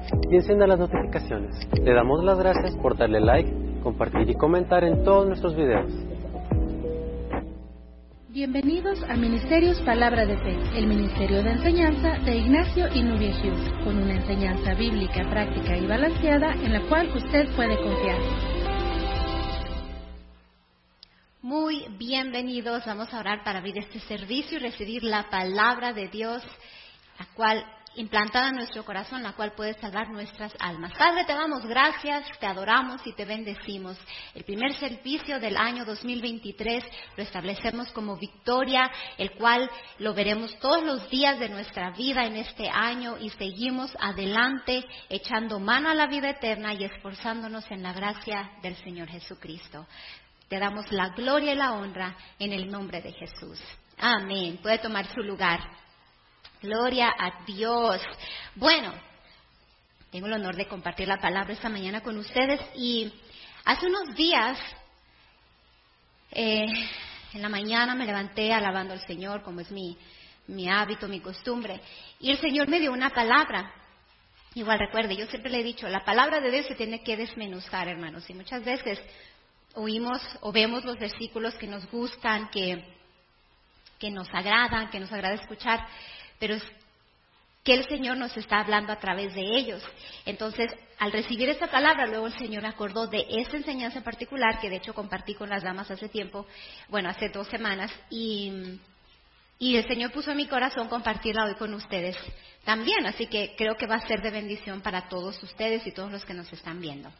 y encienda las notificaciones. Le damos las gracias por darle like, compartir y comentar en todos nuestros videos. Bienvenidos a Ministerios Palabra de Fe, el ministerio de enseñanza de Ignacio y Nubia Hughes, con una enseñanza bíblica, práctica y balanceada en la cual usted puede confiar. Muy bienvenidos, vamos a orar para abrir este servicio y recibir la palabra de Dios, la cual implantada en nuestro corazón, la cual puede salvar nuestras almas. Padre, te damos gracias, te adoramos y te bendecimos. El primer servicio del año 2023 lo establecemos como victoria, el cual lo veremos todos los días de nuestra vida en este año y seguimos adelante echando mano a la vida eterna y esforzándonos en la gracia del Señor Jesucristo. Te damos la gloria y la honra en el nombre de Jesús. Amén. Puede tomar su lugar. Gloria a Dios. Bueno, tengo el honor de compartir la palabra esta mañana con ustedes y hace unos días, en la mañana me levanté alabando al Señor como es mi hábito, mi costumbre, y el Señor me dio una palabra. Igual recuerde, yo siempre le he dicho, la palabra de Dios se tiene que desmenuzar, hermanos, y muchas veces oímos o vemos los versículos que nos gustan, que nos agradan, que nos agrada escuchar, pero es que el Señor nos está hablando a través de ellos. Entonces, al recibir esta palabra, luego el Señor me acordó de esta enseñanza en particular, que de hecho compartí con las damas hace tiempo, hace 2 semanas, y el Señor puso en mi corazón compartirla hoy con ustedes también, así que creo que va a ser de bendición para todos ustedes y todos los que nos están viendo.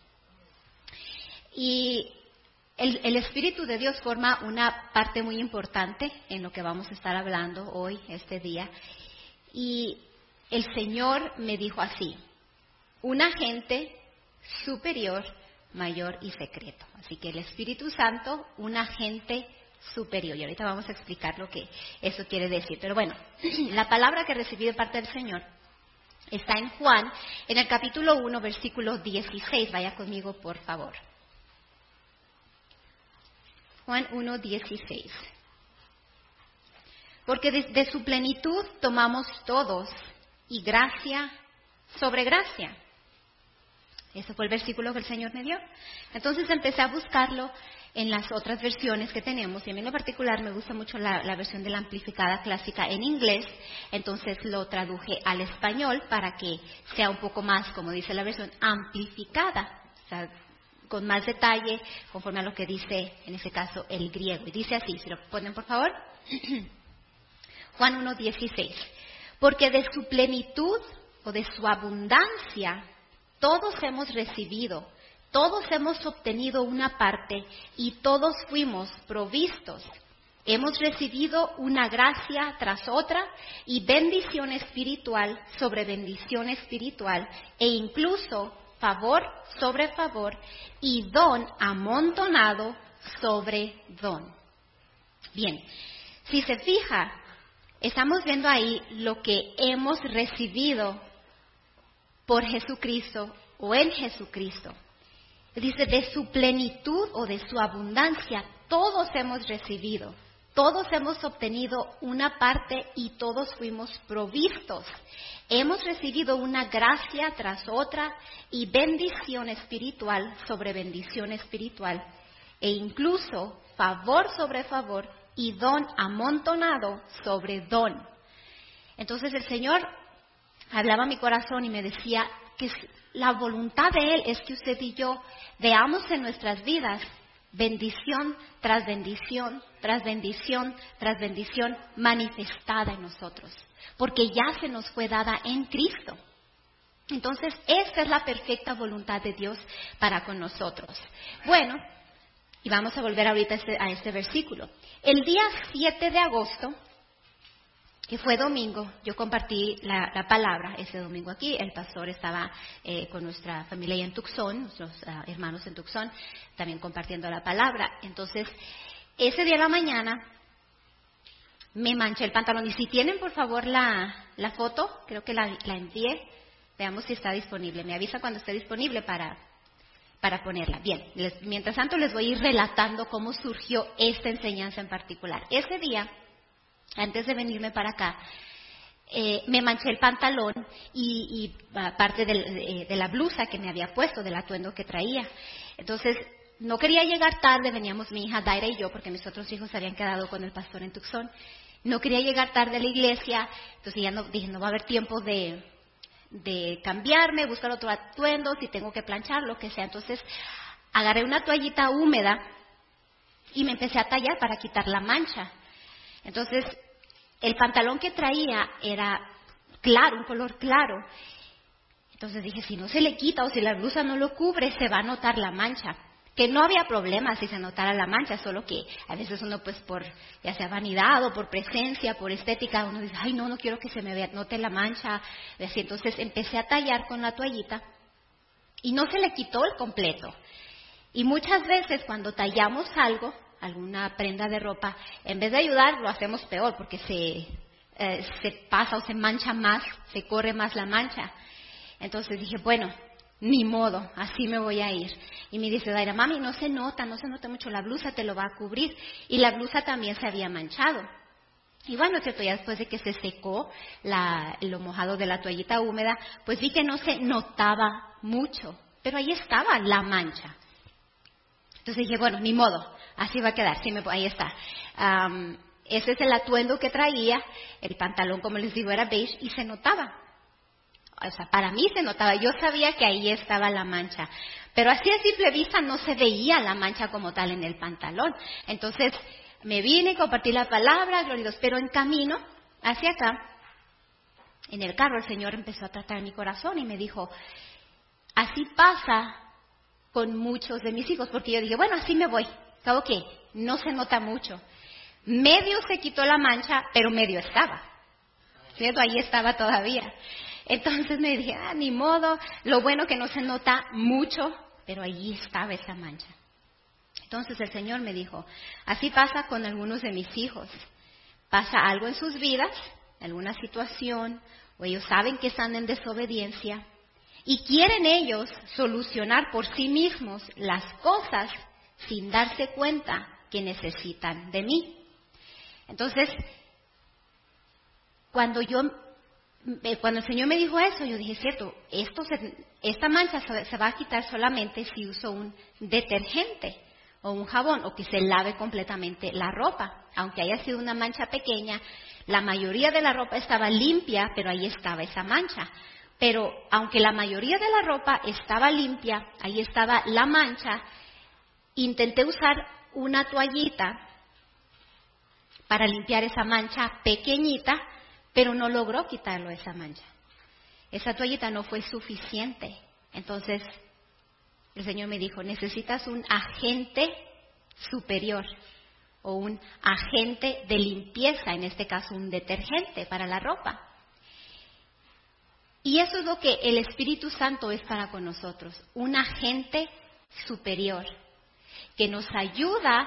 Y el Espíritu de Dios forma una parte muy importante en lo que vamos a estar hablando hoy, este día. Y el Señor me dijo así: un agente superior, mayor y secreto. Así que el Espíritu Santo, un agente superior. Y ahorita vamos a explicar lo que eso quiere decir. Pero bueno, la palabra que recibí de parte del Señor está en Juan, en el capítulo 1, versículo 16. Vaya conmigo, por favor. Juan 1, 16. Porque de su plenitud tomamos todos, y gracia sobre gracia. Ese fue el versículo que el Señor me dio. Entonces empecé a buscarlo en las otras versiones que tenemos, y a mí en lo particular me gusta mucho la versión de la amplificada clásica en inglés, entonces lo traduje al español para que sea un poco más, como dice la versión, amplificada, o sea, con más detalle, conforme a lo que dice, en este caso, el griego. Y dice así, si lo ponen por favor. Juan 1, 16. Porque de su plenitud o de su abundancia todos hemos recibido, todos hemos obtenido una parte y todos fuimos provistos. Hemos recibido una gracia tras otra y bendición espiritual sobre bendición espiritual e incluso favor sobre favor y don amontonado sobre don. Bien, si se fija, estamos viendo ahí lo que hemos recibido por Jesucristo o en Jesucristo. Dice, de su plenitud o de su abundancia, todos hemos recibido, todos hemos obtenido una parte y todos fuimos provistos. Hemos recibido una gracia tras otra y bendición espiritual sobre bendición espiritual e incluso favor sobre favor y don amontonado sobre don. Entonces el Señor hablaba a mi corazón y me decía que la voluntad de Él es que usted y yo veamos en nuestras vidas bendición tras bendición, tras bendición, tras bendición manifestada en nosotros, porque ya se nos fue dada en Cristo. Entonces, esta es la perfecta voluntad de Dios para con nosotros. Bueno, y vamos a volver ahorita a este versículo. El día 7 de agosto, que fue domingo, yo compartí la palabra ese domingo aquí. El pastor estaba con nuestra familia ahí en Tucson, nuestros hermanos en Tucson, también compartiendo la palabra. Entonces, ese día en la mañana me manché el pantalón. Y si tienen, por favor, la foto, creo que la envié. Veamos si está disponible. Me avisa cuando esté disponible para ponerla. Bien, mientras tanto les voy a ir relatando cómo surgió esta enseñanza en particular. Ese día, antes de venirme para acá, me manché el pantalón y parte de la blusa que me había puesto, del atuendo que traía. Entonces, no quería llegar tarde, veníamos mi hija Daira y yo, porque mis otros hijos se habían quedado con el pastor en Tucson. No quería llegar tarde a la iglesia, entonces ya dije, no va a haber tiempo de cambiarme, buscar otro atuendo, si tengo que planchar, lo que sea. Entonces, agarré una toallita húmeda y me empecé a tallar para quitar la mancha. Entonces, el pantalón que traía era claro, un color claro. Entonces dije, si no se le quita o si la blusa no lo cubre, se va a notar la mancha. Que no había problema si se notara la mancha, solo que a veces uno, pues por ya sea vanidad o por presencia, por estética, uno dice, ay, no quiero que se me note la mancha. Así, entonces empecé a tallar con la toallita y no se le quitó el completo. Y muchas veces cuando tallamos algo, alguna prenda de ropa, en vez de ayudar, lo hacemos peor, porque se pasa o se mancha más, se corre más la mancha. Entonces dije, bueno, ni modo, así me voy a ir. Y me dice Daira, mami, no se nota mucho, la blusa te lo va a cubrir. Y la blusa también se había manchado. Y bueno, cierto, ya después de que se secó lo mojado de la toallita húmeda, pues vi que no se notaba mucho, pero ahí estaba la mancha. Entonces dije, bueno, ni modo, así va a quedar, sí, ahí está. Ese es el atuendo que traía, el pantalón, como les digo, era beige y se notaba. O sea, para mí se notaba, yo sabía que ahí estaba la mancha, pero así a simple vista no se veía la mancha como tal en el pantalón. Entonces me vine y compartí la palabra, gloria a Dios, pero en camino hacia acá, en el carro, el Señor empezó a tratar mi corazón y me dijo, así pasa con muchos de mis hijos, porque yo dije, bueno, así me voy, ¿cabo qué? No se nota mucho. Medio se quitó la mancha, pero medio estaba, ¿cierto? Ahí estaba todavía. Entonces me dije, ni modo, lo bueno que no se nota mucho, pero allí estaba esa mancha. Entonces el Señor me dijo, así pasa con algunos de mis hijos. Pasa algo en sus vidas, alguna situación, o ellos saben que están en desobediencia, y quieren ellos solucionar por sí mismos las cosas sin darse cuenta que necesitan de mí. Entonces, cuando el Señor me dijo eso, yo dije, cierto, esta mancha se va a quitar solamente si uso un detergente o un jabón o que se lave completamente la ropa. Aunque haya sido una mancha pequeña, la mayoría de la ropa estaba limpia, pero ahí estaba esa mancha. Pero aunque la mayoría de la ropa estaba limpia, ahí estaba la mancha, intenté usar una toallita para limpiar esa mancha pequeñita, pero no logró quitarlo esa mancha. Esa toallita no fue suficiente. Entonces, el Señor me dijo, necesitas un agente superior o un agente de limpieza, en este caso un detergente para la ropa. Y eso es lo que el Espíritu Santo es para con nosotros, un agente superior que nos ayuda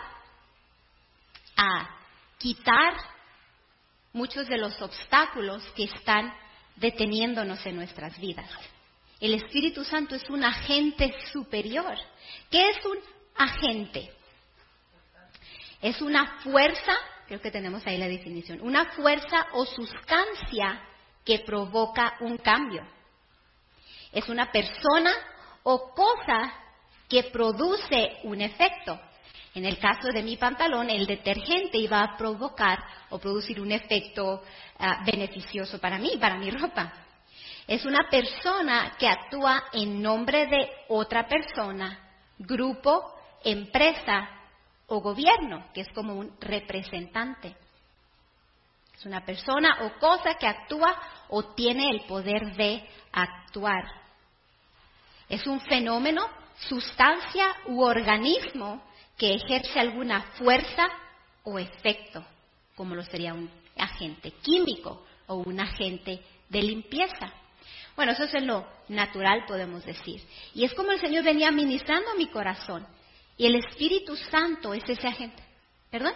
a quitar muchos de los obstáculos que están deteniéndonos en nuestras vidas. El Espíritu Santo es un agente superior. ¿Qué es un agente? Es una fuerza, creo que tenemos ahí la definición, una fuerza o sustancia que provoca un cambio. Es una persona o cosa que produce un efecto. En el caso de mi pantalón, el detergente iba a provocar o producir un efecto beneficioso para mí, para mi ropa. Es una persona que actúa en nombre de otra persona, grupo, empresa o gobierno, que es como un representante. Es una persona o cosa que actúa o tiene el poder de actuar. Es un fenómeno, sustancia u organismo que ejerce alguna fuerza o efecto, como lo sería un agente químico o un agente de limpieza. Bueno, eso es en lo natural, podemos decir. Y es como el Señor venía ministrando a mi corazón. Y el Espíritu Santo es ese agente. ¿Perdón?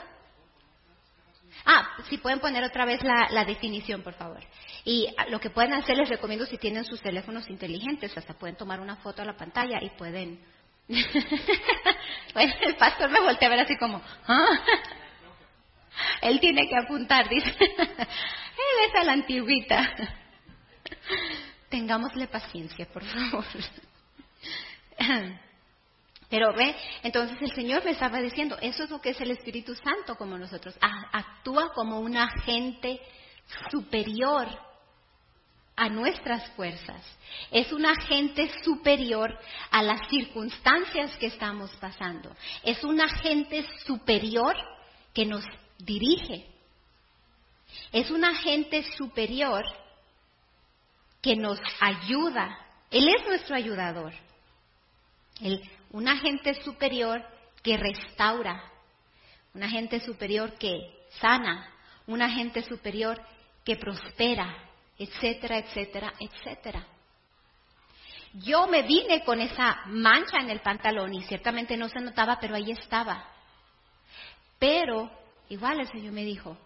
Si pueden poner otra vez la definición, por favor. Y lo que pueden hacer, les recomiendo si tienen sus teléfonos inteligentes, hasta pueden tomar una foto a la pantalla y pueden... Bueno, el pastor me voltea a ver así como... Él tiene que apuntar, dice. Él es a la antigüita. Tengámosle paciencia, por favor. Pero ve, entonces el Señor me estaba diciendo, eso es lo que es el Espíritu Santo como nosotros. Actúa como un agente superior a nuestras fuerzas. Es un agente superior a las circunstancias que estamos pasando. Es un agente superior que nos dirige. Es un agente superior que nos ayuda. Él es nuestro ayudador. Un agente superior que restaura. Un agente superior que sana. Un agente superior que prospera, etcétera, etcétera, etcétera. Yo me vine con esa mancha en el pantalón y ciertamente no se notaba, pero ahí estaba. Pero igual el Señor me dijo,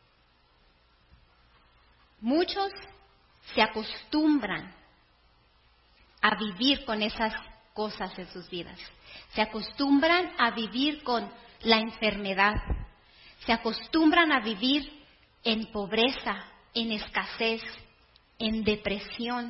muchos se acostumbran a vivir con esas cosas en sus vidas. Se acostumbran a vivir con la enfermedad. Se acostumbran a vivir en pobreza, en escasez, en depresión,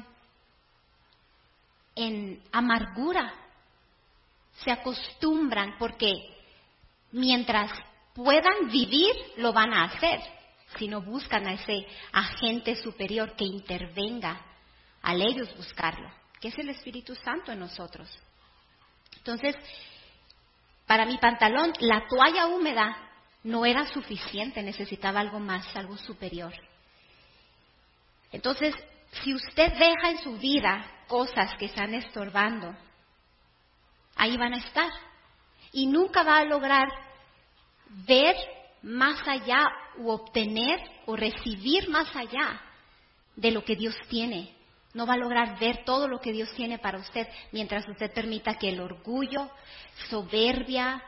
en amargura. Se acostumbran porque mientras puedan vivir, lo van a hacer. Si no buscan a ese agente superior que intervenga, al ellos buscarlo, que es el Espíritu Santo en nosotros. Entonces, para mi pantalón, la toalla húmeda no era suficiente, necesitaba algo más, algo superior. Entonces, si usted deja en su vida cosas que están estorbando, ahí van a estar. Y nunca va a lograr ver más allá u obtener o recibir más allá de lo que Dios tiene. No va a lograr ver todo lo que Dios tiene para usted mientras usted permita que el orgullo, soberbia,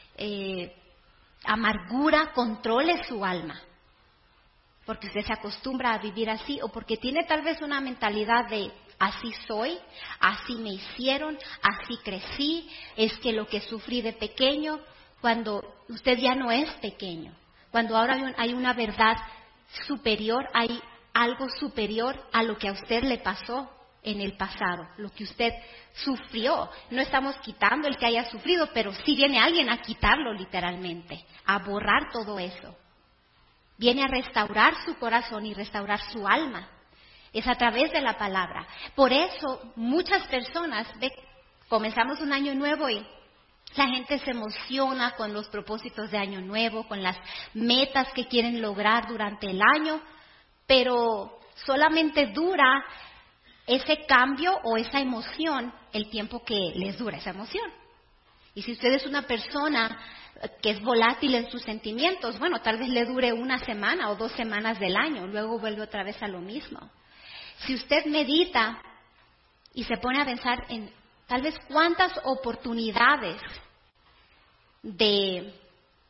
amargura controle su alma. Porque usted se acostumbra a vivir así o porque tiene tal vez una mentalidad de así soy, así me hicieron, así crecí, es que lo que sufrí de pequeño, cuando usted ya no es pequeño, cuando ahora hay una verdad superior, hay algo superior a lo que a usted le pasó en el pasado, lo que usted sufrió. No estamos quitando el que haya sufrido, pero sí viene alguien a quitarlo literalmente, a borrar todo eso. Viene a restaurar su corazón y restaurar su alma. Es a través de la palabra. Por eso muchas personas, comenzamos un año nuevo y la gente se emociona con los propósitos de año nuevo, con las metas que quieren lograr durante el año, pero solamente dura ese cambio o esa emoción el tiempo que les dura esa emoción. Y si usted es una persona que es volátil en sus sentimientos, bueno, tal vez le dure 1 semana o 2 semanas del año, luego vuelve otra vez a lo mismo. Si usted medita y se pone a pensar en tal vez cuántas oportunidades de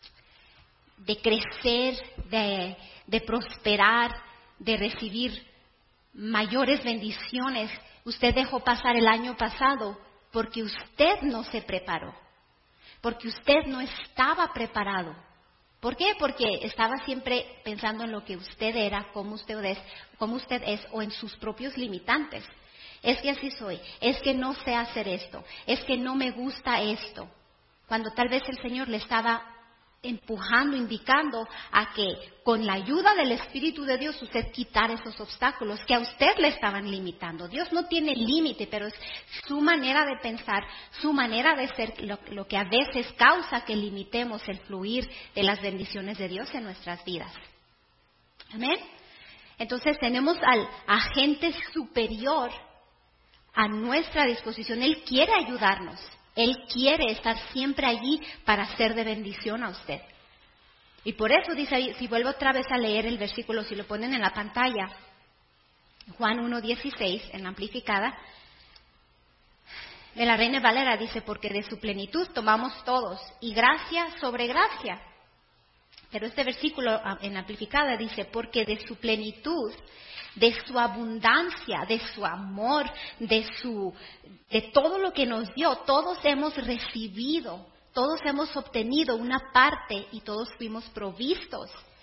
crecer, de prosperar, de recibir mayores bendiciones, usted dejó pasar el año pasado porque usted no se preparó, porque usted no estaba preparado. ¿Por qué? Porque estaba siempre pensando en lo que usted era, cómo usted es o en sus propios limitantes. Es que así soy, es que no sé hacer esto, es que no me gusta esto. Cuando tal vez el Señor le estaba empujando, indicando a que con la ayuda del Espíritu de Dios usted quitara esos obstáculos que a usted le estaban limitando. Dios no tiene límite, pero es su manera de pensar, su manera de ser lo que a veces causa que limitemos el fluir de las bendiciones de Dios en nuestras vidas. Amén. Entonces tenemos al agente superior a nuestra disposición. Él quiere ayudarnos. Él quiere estar siempre allí para ser de bendición a usted. Y por eso dice ahí, si vuelvo otra vez a leer el versículo, si lo ponen en la pantalla, Juan 1:16, en la amplificada, de la Reina Valera dice, porque de su plenitud tomamos todos, y gracia sobre gracia. Pero este versículo en la amplificada dice, porque de su plenitud, de su abundancia, de su amor, de todo lo que nos dio, todos hemos recibido, todos hemos obtenido una parte y todos fuimos provistos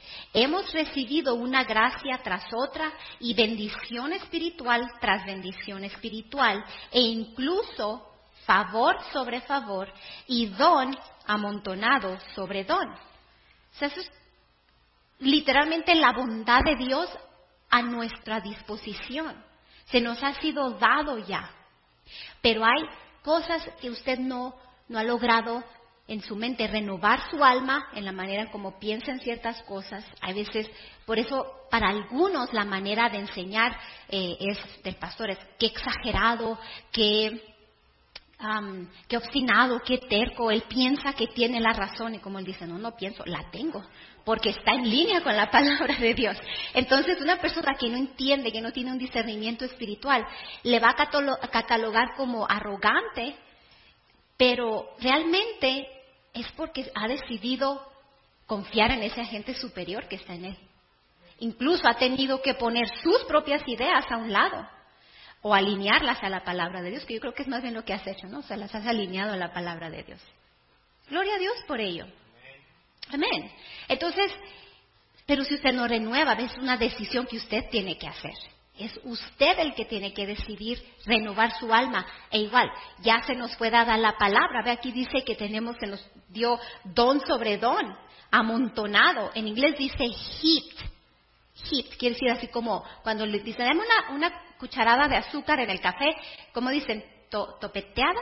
Hemos recibido una gracia tras otra y bendición espiritual tras bendición espiritual e incluso favor sobre favor y don amontonado sobre don. O sea, eso es literalmente la bondad de Dios a nuestra disposición. Se nos ha sido dado ya. Pero hay cosas que usted no ha logrado en su mente, renovar su alma en la manera en cómo piensa en ciertas cosas. Hay veces, por eso para algunos la manera de enseñar es del pastor, es qué exagerado, qué obstinado, qué terco. Él piensa que tiene la razón y como él dice, no pienso, la tengo, porque está en línea con la palabra de Dios. Entonces una persona que no entiende, que no tiene un discernimiento espiritual, le va a catalogar como arrogante, pero realmente es porque ha decidido confiar en ese agente superior que está en él. Incluso ha tenido que poner sus propias ideas a un lado o alinearlas a la palabra de Dios, que yo creo que es más bien lo que has hecho, ¿no? O sea, las has alineado a la palabra de Dios. Gloria a Dios por ello. Amén. Entonces, pero si usted no renueva, es una decisión que usted tiene que hacer. Es usted el que tiene que decidir renovar su alma. E igual, ya se nos fue dada la palabra. Ve, aquí dice que se nos dio don sobre don, amontonado. En inglés dice heaped. Heaped quiere decir así como cuando les dicen, dame una cucharada de azúcar en el café. ¿Cómo dicen? Topeteada.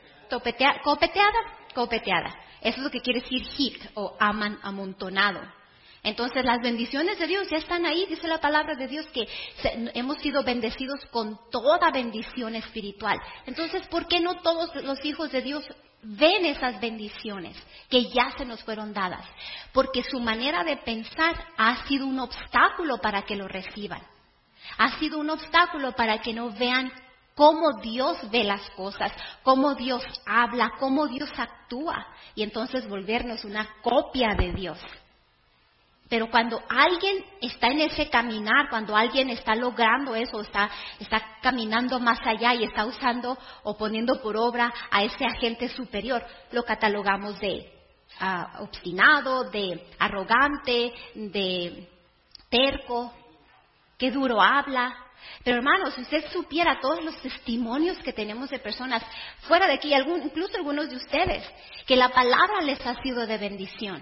Eso es lo que quiere decir heaped o amontonado. Entonces las bendiciones de Dios ya están ahí, dice la palabra de Dios que hemos sido bendecidos con toda bendición espiritual. Entonces, ¿por qué no todos los hijos de Dios ven esas bendiciones que ya se nos fueron dadas? Porque su manera de pensar ha sido un obstáculo para que lo reciban. Ha sido un obstáculo para que no vean cómo Dios ve las cosas, cómo Dios habla, cómo Dios actúa. Y entonces volvernos una copia de Dios. Pero cuando alguien está en ese caminar, cuando alguien está logrando eso, está caminando más allá y está usando o poniendo por obra a ese agente superior, lo catalogamos de obstinado, de arrogante, de terco, que duro habla. Pero hermanos, si usted supiera todos los testimonios que tenemos de personas fuera de aquí, incluso algunos de ustedes, que la palabra les ha sido de bendición.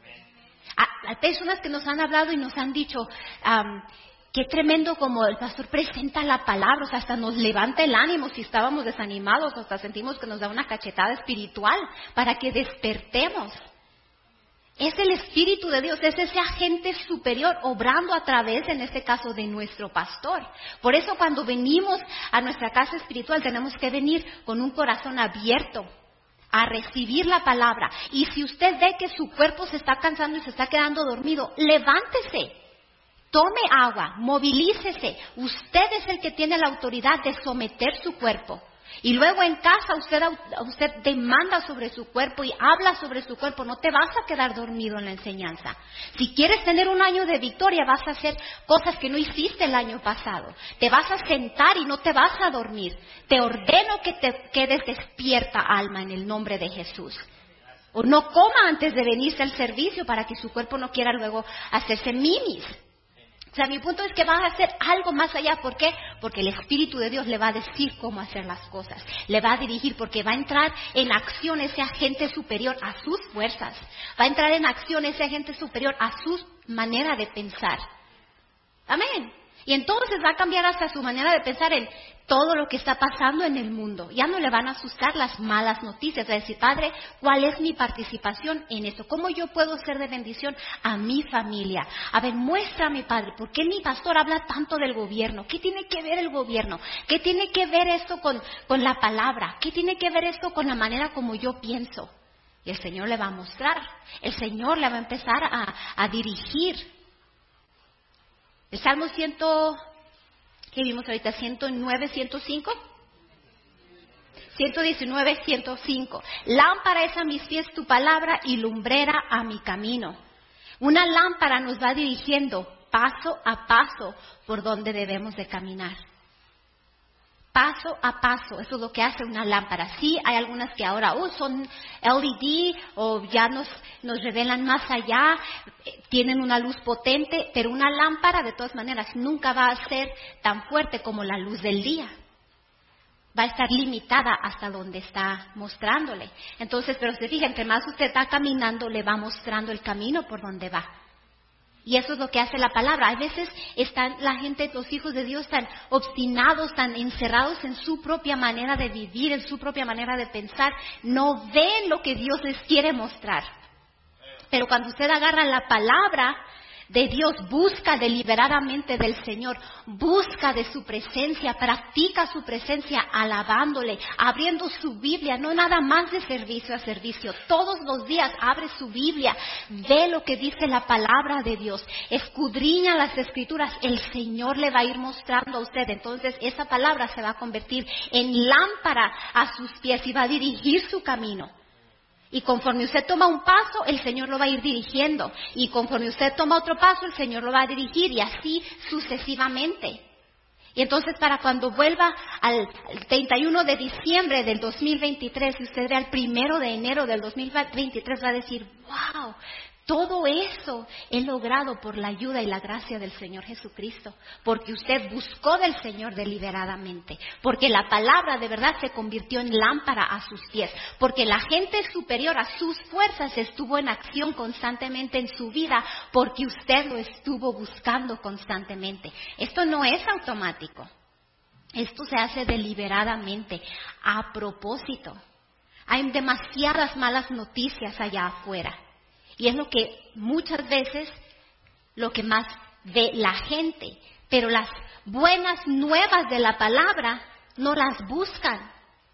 Hay personas que nos han hablado y nos han dicho, qué tremendo como el pastor presenta la palabra, o sea, hasta nos levanta el ánimo si estábamos desanimados, hasta sentimos que nos da una cachetada espiritual para que despertemos. Es el Espíritu de Dios, es ese agente superior obrando a través, en este caso, de nuestro pastor. Por eso cuando venimos a nuestra casa espiritual tenemos que venir con un corazón abierto a recibir la palabra. Y si usted ve que su cuerpo se está cansando y se está quedando dormido, levántese, tome agua, movilícese. Usted es el que tiene la autoridad de someter su cuerpo. Y luego en casa usted demanda sobre su cuerpo y habla sobre su cuerpo. No te vas a quedar dormido en la enseñanza. Si quieres tener un año de victoria, vas a hacer cosas que no hiciste el año pasado. Te vas a sentar y no te vas a dormir. Te ordeno que te quedes despierta, alma, en el nombre de Jesús. O no coma antes de venirse al servicio para que su cuerpo no quiera luego hacerse mimis. O sea, mi punto es que va a hacer algo más allá. ¿Por qué? Porque el Espíritu de Dios le va a decir cómo hacer las cosas. Le va a dirigir porque va a entrar en acción ese agente superior a sus fuerzas. Va a entrar en acción ese agente superior a su manera de pensar. Amén. Y entonces va a cambiar hasta su manera de pensar en todo lo que está pasando en el mundo. Ya no le van a asustar las malas noticias. Va a decir, Padre, ¿cuál es mi participación en esto? ¿Cómo yo puedo ser de bendición a mi familia? A ver, muéstrame, Padre, ¿por qué mi pastor habla tanto del gobierno? ¿Qué tiene que ver el gobierno? ¿Qué tiene que ver esto con la palabra? ¿Qué tiene que ver esto con la manera como yo pienso? Y el Señor le va a mostrar. El Señor le va a empezar a dirigir. El Salmo 100, ¿qué vimos ahorita? 109, 105. 119, 105. Lámpara es a mis pies tu palabra y lumbrera a mi camino. Una lámpara nos va dirigiendo paso a paso por donde debemos de caminar. paso a paso. Eso es lo que hace una lámpara. Sí, hay algunas que ahora son LED o ya nos revelan más allá, tienen una luz potente, pero una lámpara de todas maneras nunca va a ser tan fuerte como la luz del día. Va a estar limitada hasta donde está mostrándole. Entonces, pero se fija, entre más usted va caminando, le va mostrando el camino por donde va. Y eso es lo que hace la palabra. A veces están la gente, los hijos de Dios, tan obstinados, tan encerrados en su propia manera de vivir, en su propia manera de pensar. No ven lo que Dios les quiere mostrar. Pero cuando usted agarra la palabra de Dios, busca deliberadamente del Señor, busca de su presencia, practica su presencia alabándole, abriendo su Biblia, no nada más de servicio a servicio, todos los días abre su Biblia, ve lo que dice la palabra de Dios, escudriña las Escrituras, el Señor le va a ir mostrando a usted, entonces esa palabra se va a convertir en lámpara a sus pies y va a dirigir su camino. Y conforme usted toma un paso, el Señor lo va a ir dirigiendo. Y conforme usted toma otro paso, el Señor lo va a dirigir y así sucesivamente. Y entonces para cuando vuelva al 31 de diciembre del 2023 y usted ve al 1 de enero del 2023, va a decir, wow, todo eso he logrado por la ayuda y la gracia del Señor Jesucristo, porque usted buscó del Señor deliberadamente, porque la palabra de verdad se convirtió en lámpara a sus pies, porque la gente superior a sus fuerzas estuvo en acción constantemente en su vida, porque usted lo estuvo buscando constantemente. Esto no es automático, esto se hace deliberadamente, a propósito. Hay demasiadas malas noticias allá afuera. Y es lo que muchas veces, lo que más ve la gente. Pero las buenas nuevas de la palabra no las buscan.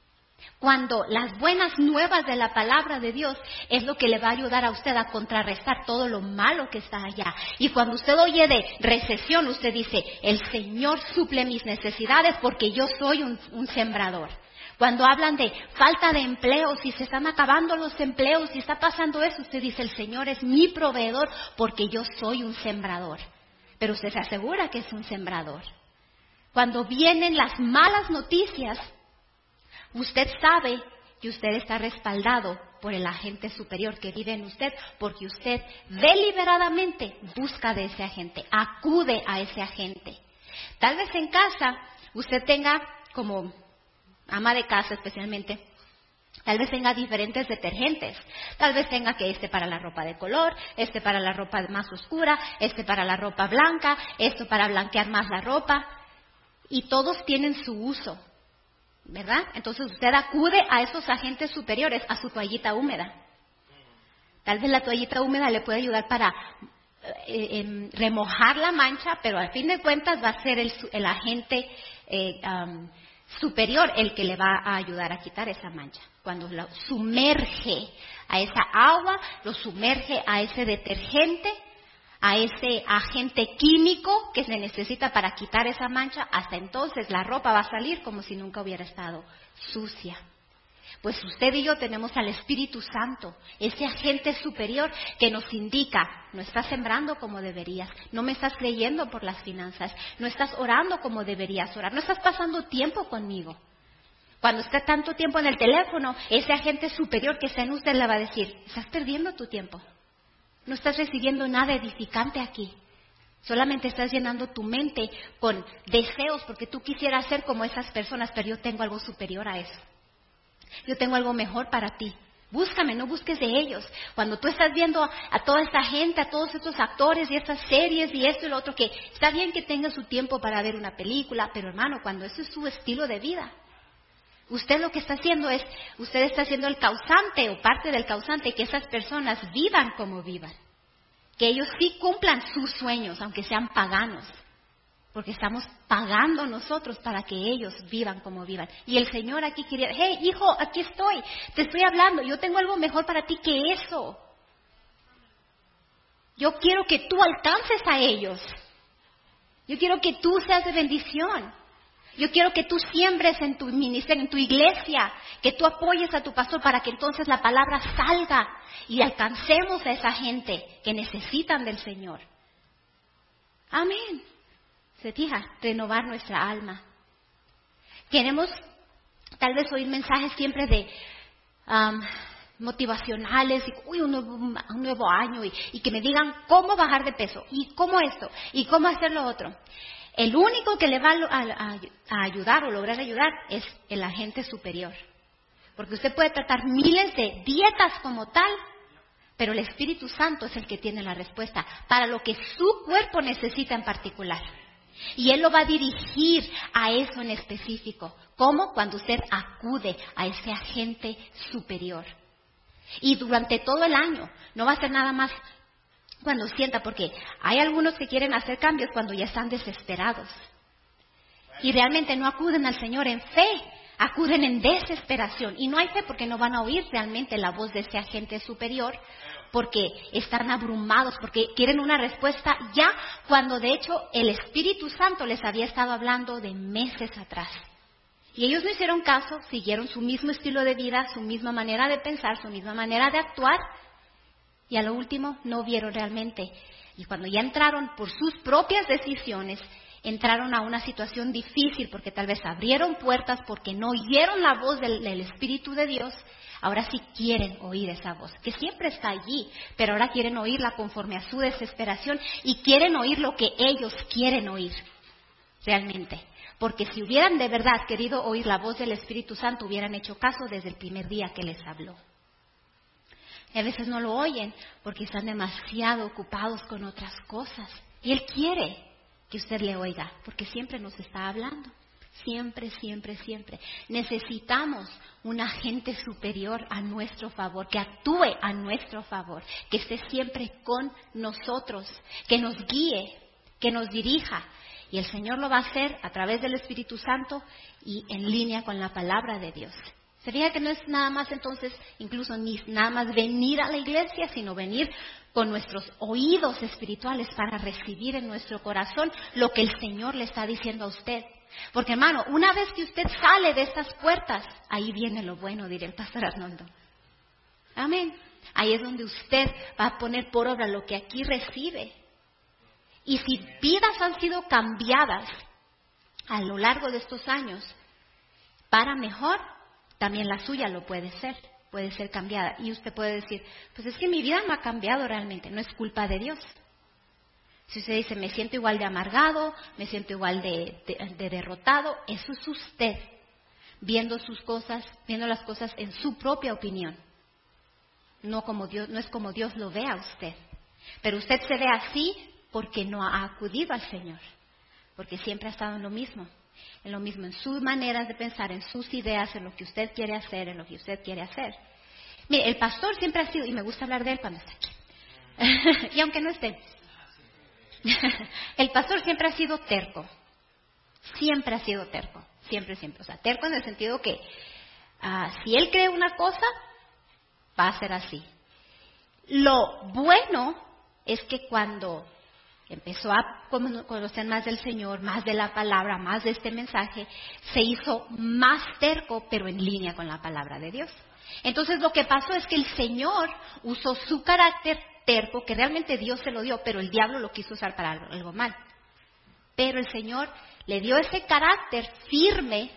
Cuando las buenas nuevas de la palabra de Dios es lo que le va a ayudar a usted a contrarrestar todo lo malo que está allá. Y cuando usted oye de recesión, usted dice, el Señor suple mis necesidades porque yo soy un sembrador. Cuando hablan de falta de empleo, si se están acabando los empleos, si está pasando eso, usted dice, el Señor es mi proveedor porque yo soy un sembrador. Pero usted se asegura que es un sembrador. Cuando vienen las malas noticias, usted sabe que usted está respaldado por el agente superior que vive en usted, porque usted deliberadamente busca de ese agente, acude a ese agente. Tal vez en casa usted tenga como ama de casa especialmente, tal vez tenga diferentes detergentes, tal vez tenga que para la ropa de color, para la ropa más oscura, para la ropa blanca, esto para blanquear más la ropa, y todos tienen su uso, ¿verdad? Entonces usted acude a esos agentes superiores, a su toallita húmeda. Tal vez la toallita húmeda le puede ayudar para remojar la mancha, pero al fin de cuentas va a ser el agente superior el que le va a ayudar a quitar esa mancha. Cuando lo sumerge a esa agua, lo sumerge a ese detergente, a ese agente químico que se necesita para quitar esa mancha, hasta entonces la ropa va a salir como si nunca hubiera estado sucia. Pues usted y yo tenemos al Espíritu Santo, ese agente superior que nos indica, no estás sembrando como deberías, no me estás creyendo por las finanzas, no estás orando como deberías orar, no estás pasando tiempo conmigo. Cuando está tanto tiempo en el teléfono, ese agente superior que está en usted le va a decir, estás perdiendo tu tiempo, no estás recibiendo nada edificante aquí. Solamente estás llenando tu mente con deseos porque tú quisieras ser como esas personas, pero yo tengo algo superior a eso. Yo tengo algo mejor para ti. Búscame, no busques de ellos. Cuando tú estás viendo a toda esta gente, a todos estos actores y estas series y esto y lo otro, que está bien que tenga su tiempo para ver una película, pero hermano, cuando eso es su estilo de vida, usted lo que está haciendo es, usted está siendo el causante o parte del causante que esas personas vivan como vivan. Que ellos sí cumplan sus sueños, aunque sean paganos. Porque estamos pagando nosotros para que ellos vivan como vivan. Y el Señor aquí quería, hey hijo, aquí estoy, te estoy hablando, yo tengo algo mejor para ti que eso. Yo quiero que tú alcances a ellos. Yo quiero que tú seas de bendición. Yo quiero que tú siembres en tu ministerio, en tu iglesia, que tú apoyes a tu pastor para que entonces la palabra salga y alcancemos a esa gente que necesitan del Señor. Amén. Se fija, renovar nuestra alma. Queremos tal vez oír mensajes siempre de motivacionales, y un nuevo año, y que me digan cómo bajar de peso, y cómo esto, y cómo hacer lo otro. El único que le va a ayudar o lograr ayudar es el agente superior. Porque usted puede tratar miles de dietas como tal, pero el Espíritu Santo es el que tiene la respuesta para lo que su cuerpo necesita en particular. Y Él lo va a dirigir a eso en específico. ¿Cómo? Cuando usted acude a ese agente superior. Y durante todo el año, no va a ser nada más cuando sienta, porque hay algunos que quieren hacer cambios cuando ya están desesperados. Y realmente no acuden al Señor en fe, acuden en desesperación. Y no hay fe porque no van a oír realmente la voz de ese agente superior, porque están abrumados, porque quieren una respuesta ya, cuando de hecho el Espíritu Santo les había estado hablando de meses atrás. Y ellos no hicieron caso, siguieron su mismo estilo de vida, su misma manera de pensar, su misma manera de actuar, y a lo último no vieron realmente. Y cuando ya entraron por sus propias decisiones, entraron a una situación difícil, porque tal vez abrieron puertas, porque no oyeron la voz del Espíritu de Dios. Ahora sí quieren oír esa voz, que siempre está allí, pero ahora quieren oírla conforme a su desesperación y quieren oír lo que ellos quieren oír, realmente. Porque si hubieran de verdad querido oír la voz del Espíritu Santo, hubieran hecho caso desde el primer día que les habló. Y a veces no lo oyen porque están demasiado ocupados con otras cosas. Y Él quiere que usted le oiga, porque siempre nos está hablando. Siempre, siempre, siempre. Necesitamos un agente superior a nuestro favor, que actúe a nuestro favor, que esté siempre con nosotros, que nos guíe, que nos dirija. Y el Señor lo va a hacer a través del Espíritu Santo y en línea con la palabra de Dios. Se fija que no es nada más entonces, incluso ni nada más venir a la iglesia, sino venir con nuestros oídos espirituales para recibir en nuestro corazón lo que el Señor le está diciendo a usted. Porque hermano, una vez que usted sale de estas puertas, ahí viene lo bueno, dirá el pastor Arnoldo. Amén. Ahí es donde usted va a poner por obra lo que aquí recibe. Y si vidas han sido cambiadas a lo largo de estos años para mejor, también la suya lo puede ser cambiada. Y usted puede decir, pues es que mi vida no ha cambiado realmente, no es culpa de Dios. Si usted dice, me siento igual de amargado, me siento igual de derrotado, eso es usted, viendo las cosas en su propia opinión. No es como Dios lo ve a usted. Pero usted se ve así porque no ha acudido al Señor, porque siempre ha estado en lo mismo en sus maneras de pensar, en sus ideas, en lo que usted quiere hacer, en lo que usted quiere hacer. Mire, el pastor siempre ha sido, y me gusta hablar de él cuando está aquí, y aunque no esté, el pastor siempre ha sido terco, siempre, o sea, terco en el sentido que si él cree una cosa, va a ser así. Lo bueno es que cuando empezó a conocer más del Señor, más de la palabra, más de este mensaje, se hizo más terco, pero en línea con la palabra de Dios. Entonces lo que pasó es que el Señor usó su carácter terco, que realmente Dios se lo dio, pero el diablo lo quiso usar para algo mal. Pero el Señor le dio ese carácter firme,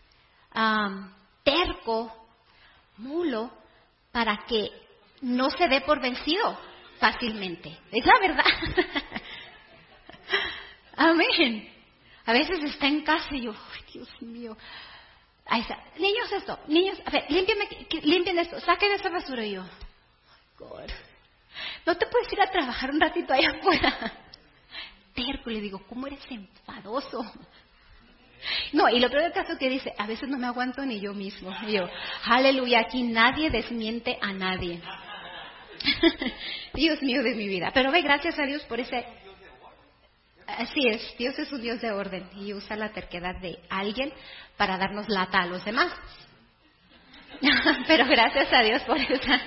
terco, mulo, para que no se dé por vencido fácilmente. Es la verdad. Amén. A veces está en casa y yo, ay, Dios mío. Ahí está. Niños, a ver, limpien esto, saquen esa basura. Y yo, oh, God. ¿No te puedes ir a trabajar un ratito allá afuera? Terco, le digo, ¿cómo eres enfadoso? No, y lo peor del caso que dice, a veces no me aguanto ni yo mismo. Y yo, aleluya, aquí nadie desmiente a nadie. Dios mío de mi vida. Pero ve, gracias a Dios por ese... Así es, Dios es un Dios de orden y usa la terquedad de alguien para darnos lata a los demás. Pero gracias a Dios por esa...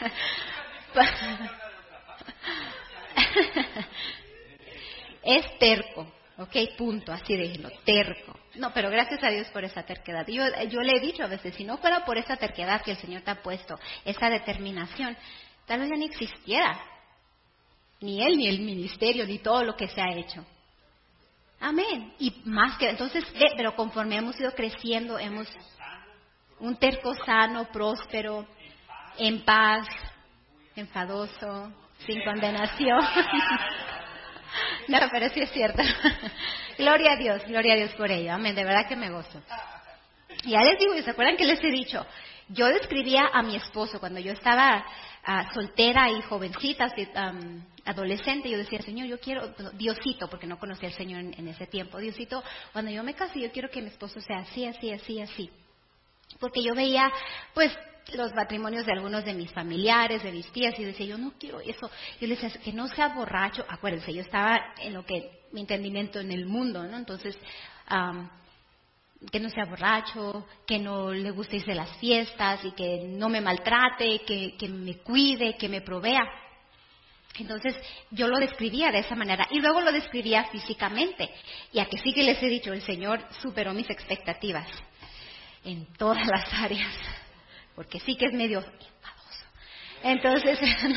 Es terco, ok, punto, así déjenlo, terco. No, pero gracias a Dios por esa terquedad. Yo le he dicho a veces, si no fuera por esa terquedad que el Señor te ha puesto, esa determinación, tal vez ya ni existiera. Ni Él, ni el ministerio, ni todo lo que se ha hecho. Amén. Y más que, entonces, pero conforme hemos ido creciendo, hemos un terco sano, próspero, en paz, enfadoso, sin condenación. No, pero sí es cierto. Gloria a Dios por ello. Amén, de verdad que me gozo. Ya les digo, ¿se acuerdan que les he dicho? Yo describía a mi esposo cuando yo estaba soltera y jovencita, adolescente. Yo decía, Señor, yo quiero, Diosito, porque no conocía al Señor en ese tiempo. Diosito, cuando yo me case, yo quiero que mi esposo sea así, así, así, así. Porque yo veía, pues, los matrimonios de algunos de mis familiares, de mis tías, y decía, yo no quiero eso. Yo le decía, que no sea borracho. Acuérdense, yo estaba en lo que, mi entendimiento en el mundo, ¿no? Entonces, que no sea borracho, que no le guste irse a las fiestas y que no me maltrate, que me cuide, que me provea. Entonces yo lo describía de esa manera y luego lo describía físicamente. Y a que sí que les he dicho, el Señor superó mis expectativas en todas las áreas, porque sí que es medio enfadoso. Entonces,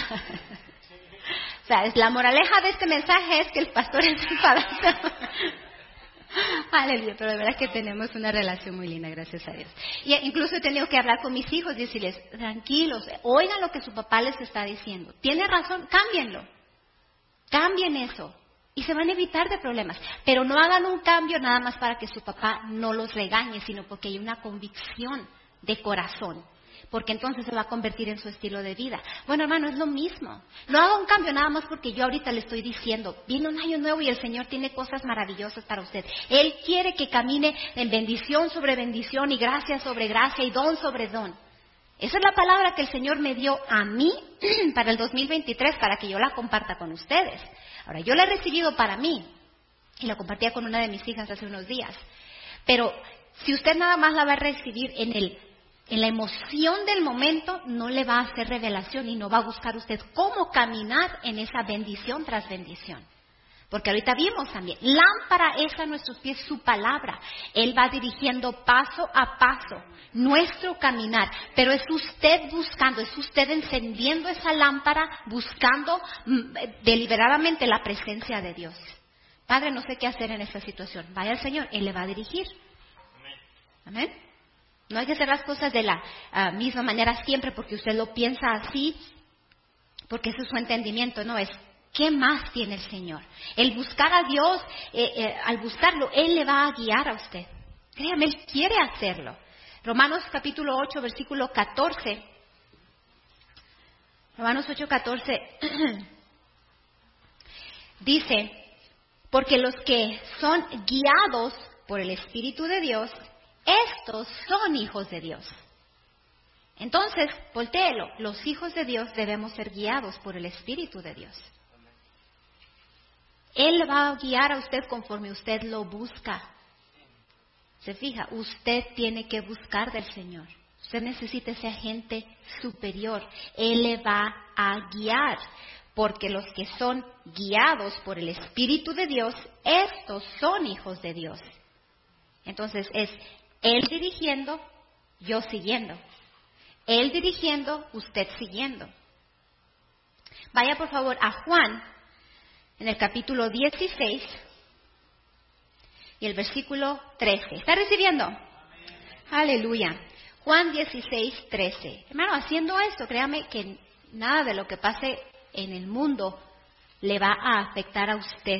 ¿sabes? La moraleja de este mensaje es que el pastor es enfadoso. Aleluya, pero de verdad que tenemos una relación muy linda, gracias a Dios. Y incluso he tenido que hablar con mis hijos y decirles, tranquilos, oigan lo que su papá les está diciendo. Tiene razón, cámbienlo. Cambien eso. Y se van a evitar de problemas. Pero no hagan un cambio nada más para que su papá no los regañe, sino porque hay una convicción de corazón. Porque entonces se va a convertir en su estilo de vida. Bueno, hermano, es lo mismo. No haga un cambio nada más porque yo ahorita le estoy diciendo, viene un año nuevo y el Señor tiene cosas maravillosas para usted. Él quiere que camine en bendición sobre bendición y gracia sobre gracia y don sobre don. Esa es la palabra que el Señor me dio a mí para el 2023, para que yo la comparta con ustedes. Ahora, yo la he recibido para mí y la compartía con una de mis hijas hace unos días. Pero si usted nada más la va a recibir en la emoción del momento, no le va a hacer revelación y no va a buscar usted cómo caminar en esa bendición tras bendición. Porque ahorita vimos también, lámpara es a nuestros pies su palabra. Él va dirigiendo paso a paso nuestro caminar. Pero es usted buscando, es usted encendiendo esa lámpara, buscando deliberadamente la presencia de Dios. Padre, no sé qué hacer en esta situación. Vaya al Señor, Él le va a dirigir. Amén. No hay que hacer las cosas de la misma manera siempre porque usted lo piensa así, porque ese es su entendimiento, no es. ¿Qué más tiene el Señor? El buscar a Dios, al buscarlo, Él le va a guiar a usted. Créame, Él quiere hacerlo. Romanos capítulo 8, versículo 14. Romanos 8, 14 dice, porque los que son guiados por el Espíritu de Dios, estos son hijos de Dios. Entonces, voltéelo, los hijos de Dios debemos ser guiados por el Espíritu de Dios. Él va a guiar a usted conforme usted lo busca. Se fija, usted tiene que buscar del Señor. Usted necesita ese agente superior. Él le va a guiar, porque los que son guiados por el Espíritu de Dios, estos son hijos de Dios. Entonces es Él dirigiendo, yo siguiendo. Él dirigiendo, usted siguiendo. Vaya por favor a Juan, en el capítulo 16 y el versículo 13. ¿Está recibiendo? Amén. Aleluya. Juan 16, 13. Hermano, haciendo esto, créame que nada de lo que pase en el mundo le va a afectar a usted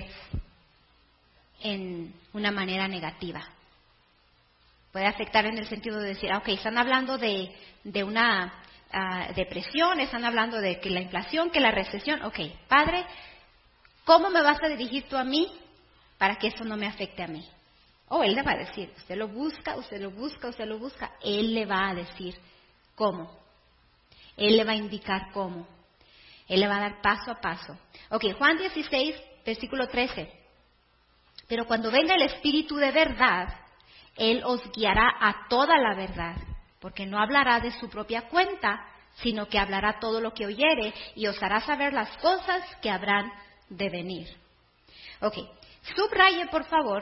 en una manera negativa. Puede afectar en el sentido de decir, ok, están hablando de una depresión, están hablando de que la inflación, que la recesión. Ok, Padre, ¿cómo me vas a dirigir tú a mí para que eso no me afecte a mí? Él le va a decir, usted lo busca, usted lo busca, usted lo busca. Él le va a decir cómo. Él le va a indicar cómo. Él le va a dar paso a paso. Ok, Juan 16, versículo 13. Pero cuando venga el Espíritu de verdad, Él os guiará a toda la verdad, porque no hablará de su propia cuenta, sino que hablará todo lo que oyere y os hará saber las cosas que habrán de venir. Ok, subraye por favor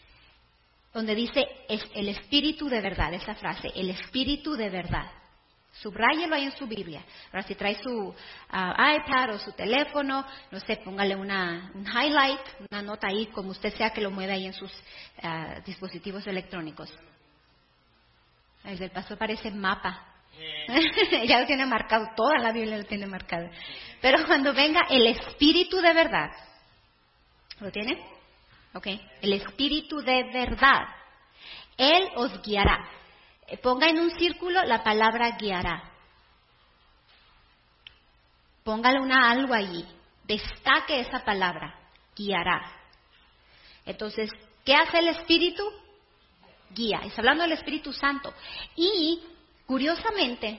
donde dice el Espíritu de verdad, esa frase, el Espíritu de verdad. Subráyelo ahí en su Biblia. Ahora, si trae su iPad o su teléfono, no sé, póngale un highlight, una nota ahí, como usted sea que lo mueva ahí en sus dispositivos electrónicos. El del pastor parece mapa. Ya lo tiene marcado, toda la Biblia lo tiene marcado. Pero cuando venga el Espíritu de verdad, ¿lo tiene? Ok, el Espíritu de verdad, Él os guiará. Ponga en un círculo la palabra guiará. Póngale algo allí. Destaque esa palabra, guiará. Entonces, ¿qué hace el Espíritu? Guía. Está hablando del Espíritu Santo. Y, curiosamente,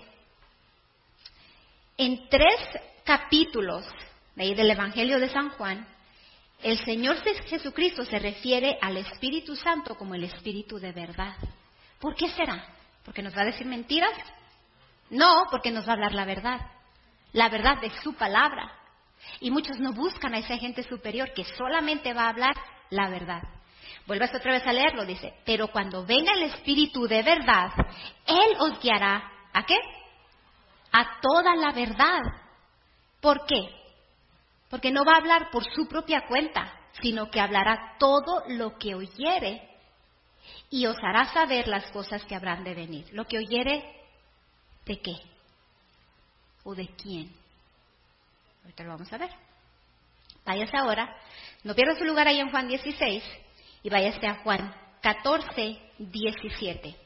en 3 capítulos de ahí del Evangelio de San Juan, el Señor Jesucristo se refiere al Espíritu Santo como el Espíritu de verdad. ¿Por qué será? ¿Porque nos va a decir mentiras? No, porque nos va a hablar la verdad de su palabra. Y muchos no buscan a esa gente superior que solamente va a hablar la verdad. Vuelvas otra vez a leerlo, dice, pero cuando venga el Espíritu de verdad, Él os guiará, ¿a qué? A toda la verdad. ¿Por qué? Porque no va a hablar por su propia cuenta, sino que hablará todo lo que oyere y os hará saber las cosas que habrán de venir. Lo que oyere, ¿de qué? ¿O de quién? Ahorita lo vamos a ver. Váyase ahora, no pierda su lugar ahí en Juan 16 y váyase a Juan 14, 17.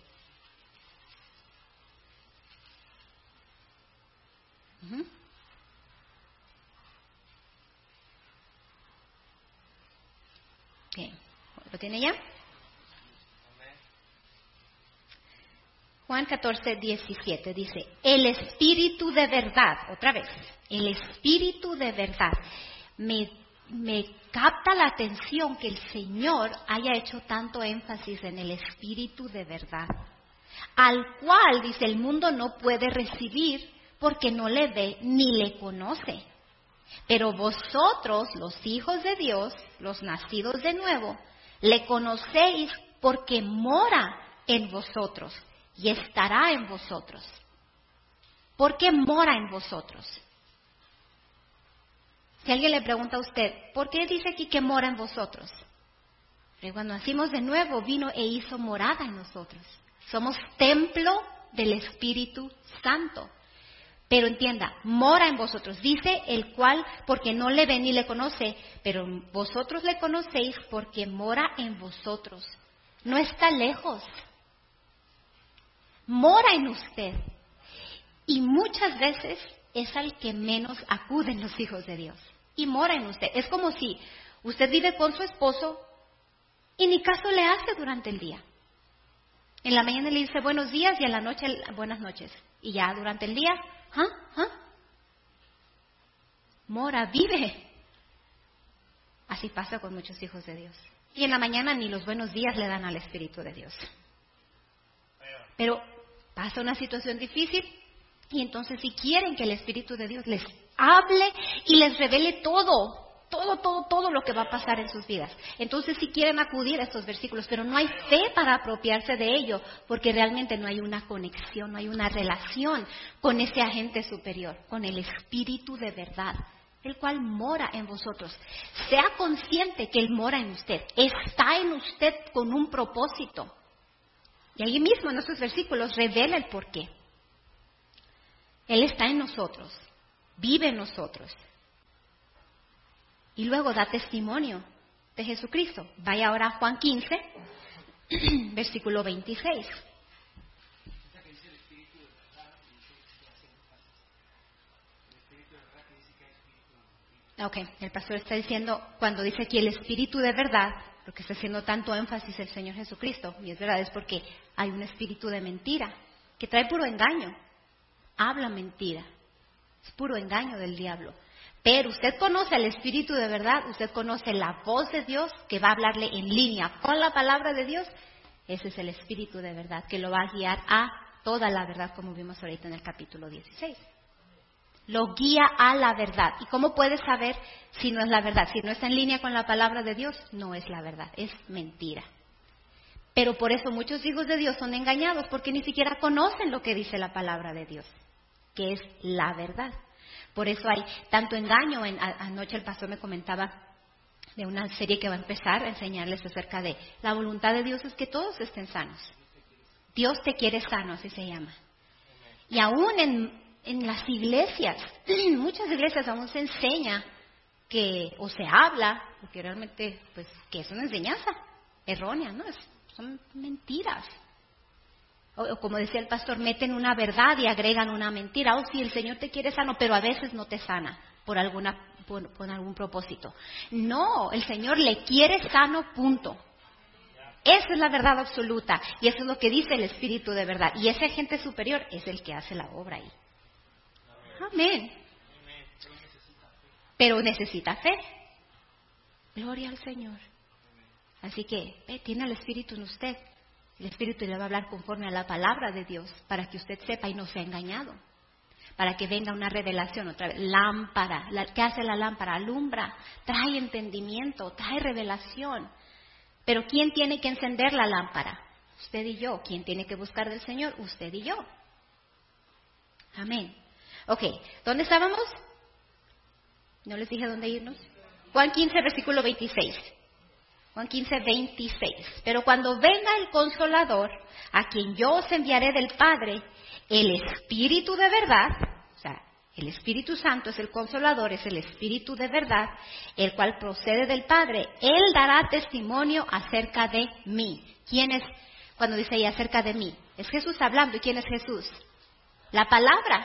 Okay. ¿Lo tiene ya? Juan 14, 17 dice, el Espíritu de verdad, otra vez, el Espíritu de verdad. Me capta la atención que el Señor haya hecho tanto énfasis en el Espíritu de verdad, al cual, dice, el mundo no puede recibir porque no le ve ni le conoce. Pero vosotros, los hijos de Dios, los nacidos de nuevo, le conocéis porque mora en vosotros y estará en vosotros. ¿Por qué mora en vosotros? Si alguien le pregunta a usted, ¿por qué dice aquí que mora en vosotros? Porque cuando nacimos de nuevo, vino e hizo morada en nosotros. Somos templo del Espíritu Santo. Pero entienda, mora en vosotros. Dice el cual, porque no le ve ni le conoce, pero vosotros le conocéis porque mora en vosotros. No está lejos. Mora en usted. Y muchas veces es al que menos acuden los hijos de Dios. Y mora en usted. Es como si usted vive con su esposo y ni caso le hace durante el día. En la mañana le dice buenos días y en la noche buenas noches. Y ya durante el día, mora, vive. Así pasa con muchos hijos de Dios. Y en la mañana ni los buenos días le dan al Espíritu de Dios. Pero pasa una situación difícil y entonces si quieren que el Espíritu de Dios les hable y les revele todo lo que va a pasar en sus vidas. Entonces si quieren acudir a estos versículos, pero no hay fe para apropiarse de ello, porque realmente no hay una conexión, no hay una relación con ese agente superior, con el Espíritu de verdad, el cual mora en vosotros. Sea consciente que Él mora en usted, está en usted con un propósito. Y ahí mismo en estos versículos revela el porqué. Él está en nosotros, vive en nosotros. Y luego da testimonio de Jesucristo. Vaya ahora a Juan 15, versículo 26. Ok, el pastor está diciendo, cuando dice aquí el Espíritu de verdad, lo que está haciendo tanto énfasis el Señor Jesucristo, y es verdad, es porque hay un espíritu de mentira, que trae puro engaño, habla mentira, es puro engaño del diablo. Pero usted conoce al Espíritu de verdad, usted conoce la voz de Dios que va a hablarle en línea con la palabra de Dios. Ese es el Espíritu de verdad que lo va a guiar a toda la verdad, como vimos ahorita en el capítulo 16. Lo guía a la verdad. ¿Y cómo puede saber si no es la verdad? Si no está en línea con la palabra de Dios, no es la verdad, es mentira. Pero por eso muchos hijos de Dios son engañados, porque ni siquiera conocen lo que dice la palabra de Dios, que es la verdad. Por eso hay tanto engaño. Anoche el pastor me comentaba de una serie que va a empezar a enseñarles acerca de la voluntad de Dios es que todos estén sanos. Dios te quiere sano, así se llama. Y aún en las iglesias, muchas iglesias aún se enseña o se habla, porque realmente pues que es una enseñanza errónea, ¿no? Son mentiras. O como decía el pastor, meten una verdad y agregan una mentira. Sí, el Señor te quiere sano, pero a veces no te sana por algún propósito. No, el Señor le quiere sano, punto. Esa es la verdad absoluta y eso es lo que dice el Espíritu de verdad. Y ese agente superior es el que hace la obra ahí. Amén. Pero necesita fe. Gloria al Señor. Así que tiene el Espíritu en usted. El Espíritu le va a hablar conforme a la palabra de Dios para que usted sepa y no sea engañado. Para que venga una revelación otra vez. Lámpara. ¿Qué hace la lámpara? Alumbra. Trae entendimiento. Trae revelación. Pero ¿quién tiene que encender la lámpara? Usted y yo. ¿Quién tiene que buscar del Señor? Usted y yo. Amén. Ok. ¿Dónde estábamos? ¿No les dije dónde irnos? Juan 15, versículo 26. Juan 15, 26. Pero cuando venga el Consolador, a quien yo os enviaré del Padre, el Espíritu de verdad, o sea, el Espíritu Santo es el Consolador, es el Espíritu de verdad, el cual procede del Padre, Él dará testimonio acerca de mí. ¿Quién es? Cuando dice ahí acerca de mí, es Jesús hablando. ¿Y quién es Jesús? La palabra.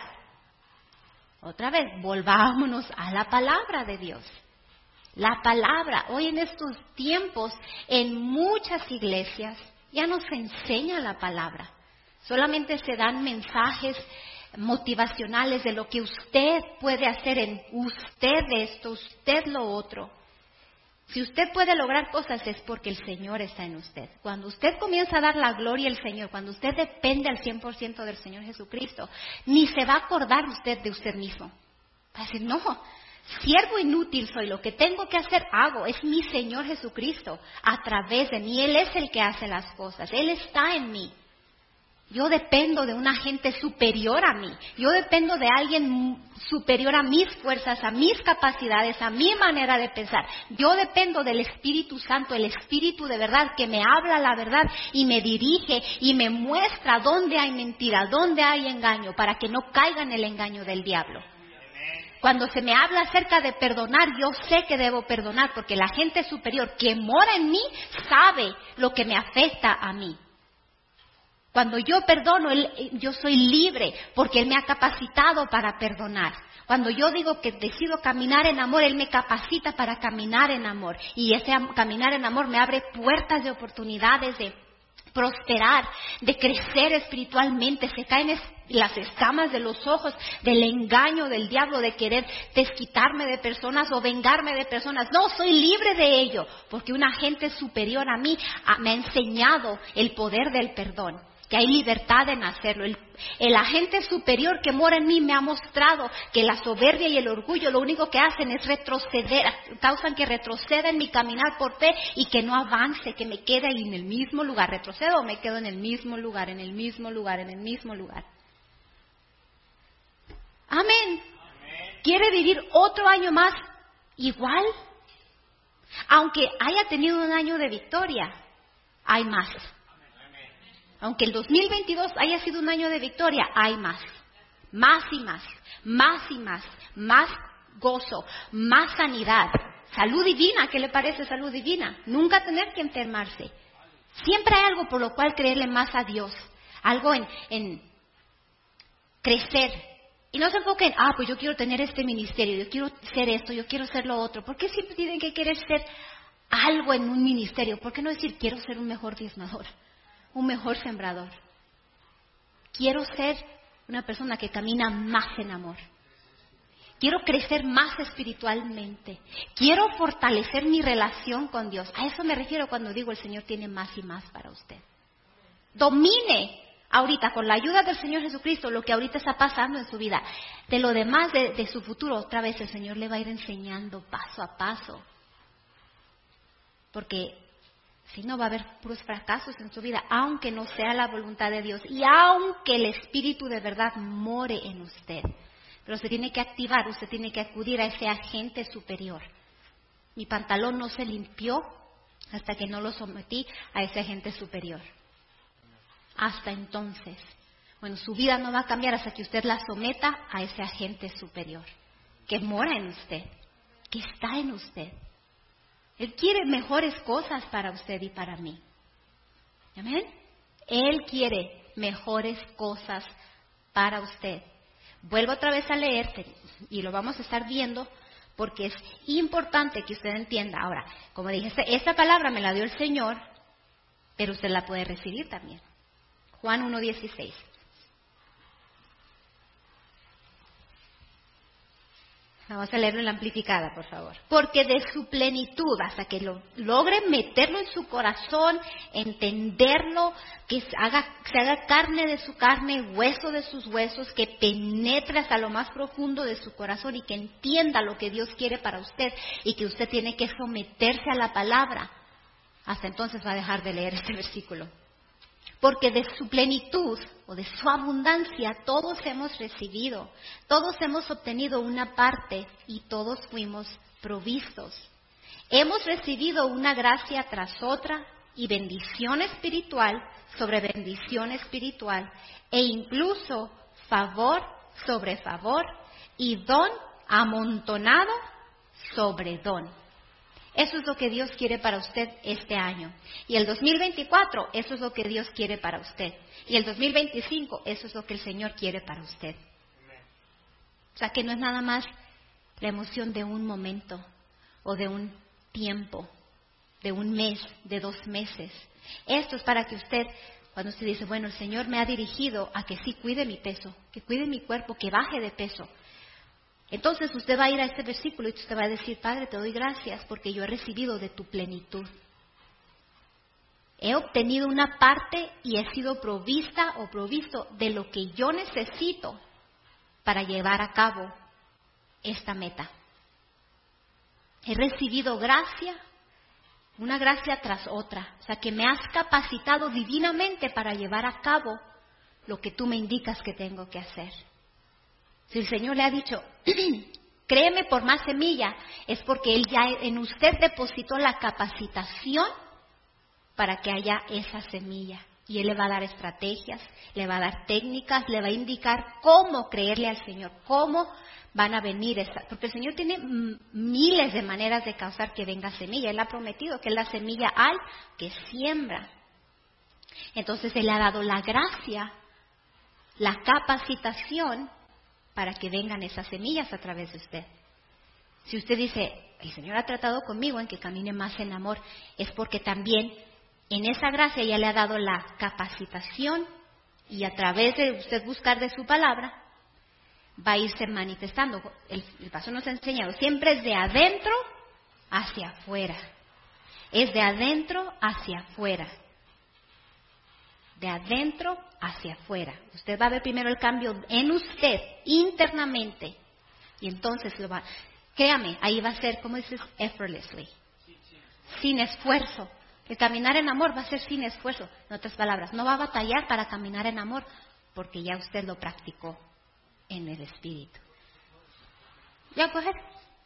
Otra vez, volvámonos a la palabra de Dios. La palabra. Hoy en estos tiempos, en muchas iglesias, ya no se enseña la palabra. Solamente se dan mensajes motivacionales de lo que usted puede hacer en usted esto, usted lo otro. Si usted puede lograr cosas es porque el Señor está en usted. Cuando usted comienza a dar la gloria al Señor, cuando usted depende al 100% del Señor Jesucristo, ni se va a acordar usted de usted mismo. Va a decir, no, siervo inútil soy, lo que tengo que hacer hago, es mi Señor Jesucristo a través de mí. Él es el que hace las cosas, Él está en mí. Yo dependo de un agente superior a mí. Yo dependo de alguien superior a mis fuerzas, a mis capacidades, a mi manera de pensar. Yo dependo del Espíritu Santo, el Espíritu de verdad que me habla la verdad y me dirige y me muestra dónde hay mentira, dónde hay engaño, para que no caiga en el engaño del diablo. Cuando se me habla acerca de perdonar, yo sé que debo perdonar porque el agente superior que mora en mí sabe lo que me afecta a mí. Cuando yo perdono, yo soy libre porque Él me ha capacitado para perdonar. Cuando yo digo que decido caminar en amor, Él me capacita para caminar en amor. Y ese caminar en amor me abre puertas de oportunidades de prosperar, de crecer espiritualmente. Se caen las escamas de los ojos del engaño del diablo de querer desquitarme de personas o vengarme de personas. No, soy libre de ello porque un agente superior a mí me ha enseñado el poder del perdón. Que hay libertad en hacerlo. El agente superior que mora en mí me ha mostrado que la soberbia y el orgullo lo único que hacen es retroceder, causan que retroceda en mi caminar por fe y que no avance, que me quede ahí en el mismo lugar. ¿Retrocedo o me quedo en el mismo lugar, en el mismo lugar, en el mismo lugar? Amén. ¿Quiere vivir otro año más igual? Aunque haya tenido un año de victoria, hay más. Aunque el 2022 haya sido un año de victoria, hay más. Más y más. Más y más. Más gozo. Más sanidad. Salud divina. ¿Qué le parece salud divina? Nunca tener que enfermarse. Siempre hay algo por lo cual creerle más a Dios. Algo en crecer. Y no se enfoquen, pues yo quiero tener este ministerio, yo quiero ser esto, yo quiero ser lo otro. ¿Por qué siempre tienen que querer ser algo en un ministerio? ¿Por qué no decir, quiero ser un mejor diezmador? Un mejor sembrador. Quiero ser una persona que camina más en amor. Quiero crecer más espiritualmente. Quiero fortalecer mi relación con Dios. A eso me refiero cuando digo el Señor tiene más y más para usted. Domine ahorita con la ayuda del Señor Jesucristo lo que ahorita está pasando en su vida. De lo demás de su futuro, otra vez el Señor le va a ir enseñando paso a paso. Porque Si no, va a haber puros fracasos en su vida, aunque no sea la voluntad de Dios y aunque el Espíritu de verdad more en usted. Pero se tiene que activar, usted tiene que acudir a ese agente superior. Mi pantalón no se limpió hasta que no lo sometí a ese agente superior. Hasta entonces. Bueno, su vida no va a cambiar hasta que usted la someta a ese agente superior, que mora en usted, que está en usted. Él quiere mejores cosas para usted y para mí. ¿Amén? Él quiere mejores cosas para usted. Vuelvo otra vez a leerte y lo vamos a estar viendo porque es importante que usted entienda. Ahora, como dije, esta palabra me la dio el Señor, pero usted la puede recibir también. Juan 1:16. Vamos a leerlo en la amplificada, por favor. Porque de su plenitud, hasta que lo logre meterlo en su corazón, entenderlo, que se haga carne de su carne, hueso de sus huesos, que penetre hasta lo más profundo de su corazón y que entienda lo que Dios quiere para usted y que usted tiene que someterse a la palabra. Hasta entonces va a dejar de leer este versículo. Porque de su plenitud o de su abundancia todos hemos recibido, todos hemos obtenido una parte y todos fuimos provistos. Hemos recibido una gracia tras otra y bendición espiritual sobre bendición espiritual e incluso favor sobre favor y don amontonado sobre don. Eso es lo que Dios quiere para usted este año. Y el 2024, eso es lo que Dios quiere para usted. Y el 2025, eso es lo que el Señor quiere para usted. O sea, que no es nada más la emoción de un momento o de un tiempo, de un mes, de 2 meses. Esto es para que usted, cuando usted dice, bueno, el Señor me ha dirigido a que sí cuide mi peso, que cuide mi cuerpo, que baje de peso. Entonces usted va a ir a este versículo y usted va a decir, Padre, te doy gracias porque yo he recibido de tu plenitud. He obtenido una parte y he sido provista o provisto de lo que yo necesito para llevar a cabo esta meta. He recibido gracia, una gracia tras otra. O sea, que me has capacitado divinamente para llevar a cabo lo que tú me indicas que tengo que hacer. Si el Señor le ha dicho, créeme por más semilla, es porque Él ya en usted depositó la capacitación para que haya esa semilla. Y Él le va a dar estrategias, le va a dar técnicas, le va a indicar cómo creerle al Señor, cómo van a venir. Porque el Señor tiene miles de maneras de causar que venga semilla. Él ha prometido que es la semilla al que siembra. Entonces Él le ha dado la gracia, la capacitación, para que vengan esas semillas a través de usted. Si usted dice, el Señor ha tratado conmigo en que camine más en amor, es porque también en esa gracia ya le ha dado la capacitación y a través de usted buscar de su palabra, va a irse manifestando. El pastor nos ha enseñado, siempre es de adentro hacia afuera. Es de adentro hacia afuera. De adentro hacia afuera. Usted va a ver primero el cambio en usted, internamente. Y entonces lo va, créame, ahí va a ser, ¿cómo dices? Effortlessly. Sin esfuerzo. El caminar en amor va a ser sin esfuerzo. En otras palabras, no va a batallar para caminar en amor, porque ya usted lo practicó en el Espíritu. ¿Ya coger?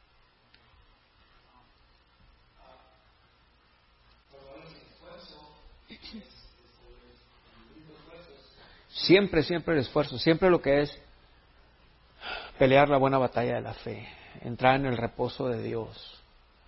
Siempre el esfuerzo, siempre lo que es pelear la buena batalla de la fe, entrar en el reposo de Dios,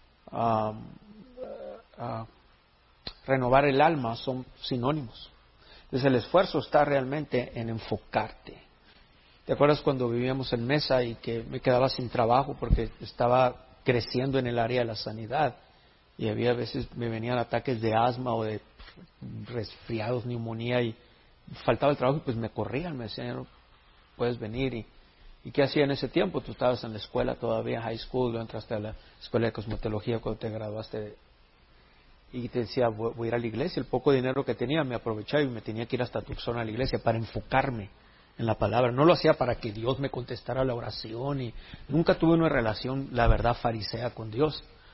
renovar el alma, son sinónimos. Entonces el esfuerzo está realmente en enfocarte. ¿Te acuerdas cuando vivíamos en Mesa y que me quedaba sin trabajo porque estaba creciendo en el área de la sanidad? Y había veces me venían ataques de asma o de resfriados, neumonía y faltaba el trabajo y pues me corrían, me decían, no puedes venir. ¿Y qué hacía en ese tiempo? Tú estabas en la escuela todavía, high school, luego entraste a la escuela de cosmetología cuando te graduaste y te decía, voy a ir a la iglesia. El poco dinero que tenía me aprovechaba y me tenía que ir hasta Tucson a la iglesia para enfocarme en la palabra. No lo hacía para que Dios me contestara la oración y nunca tuve una relación, la verdad, farisea con Dios.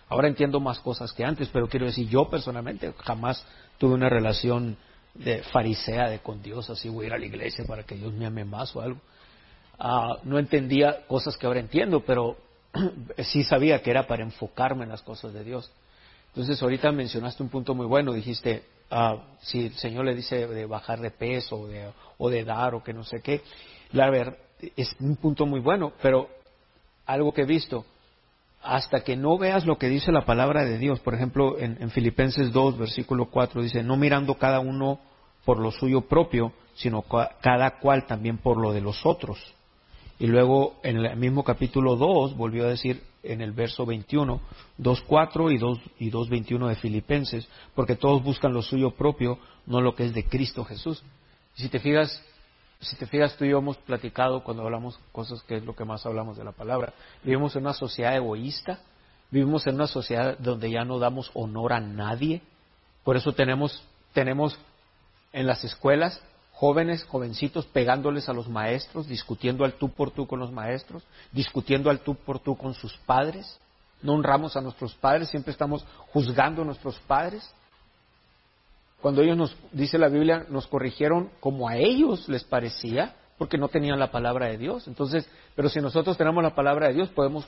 Ahora entiendo más cosas que antes, pero quiero decir, yo personalmente jamás tuve una relación de farisea con Dios, así voy a ir a la iglesia para que Dios me ame más o algo. No entendía cosas que ahora entiendo, pero sí sabía que era para enfocarme en las cosas de Dios. Entonces ahorita mencionaste un punto muy bueno, dijiste, si el Señor le dice de bajar de peso o de dar o que no sé qué, la verdad es un punto muy bueno, pero algo que he visto, hasta que no veas lo que dice la palabra de Dios, por ejemplo en Filipenses 2 versículo 4 dice, no mirando cada uno por lo suyo propio, sino cada cual también por lo de los otros. Y luego en el mismo capítulo 2 volvió a decir en el verso 21, 2.4 y 2.21 de Filipenses, porque todos buscan lo suyo propio, no lo que es de Cristo Jesús. Y si te fijas, tú y yo hemos platicado cuando hablamos cosas que es lo que más hablamos de la palabra. Vivimos en una sociedad egoísta, vivimos en una sociedad donde ya no damos honor a nadie. Por eso tenemos en las escuelas jovencitos pegándoles a los maestros, discutiendo al tú por tú con los maestros, discutiendo al tú por tú con sus padres. No honramos a nuestros padres, siempre estamos juzgando a nuestros padres. Cuando ellos dice la Biblia, nos corrigieron como a ellos les parecía, porque no tenían la palabra de Dios. Entonces, pero si nosotros tenemos la palabra de Dios, podemos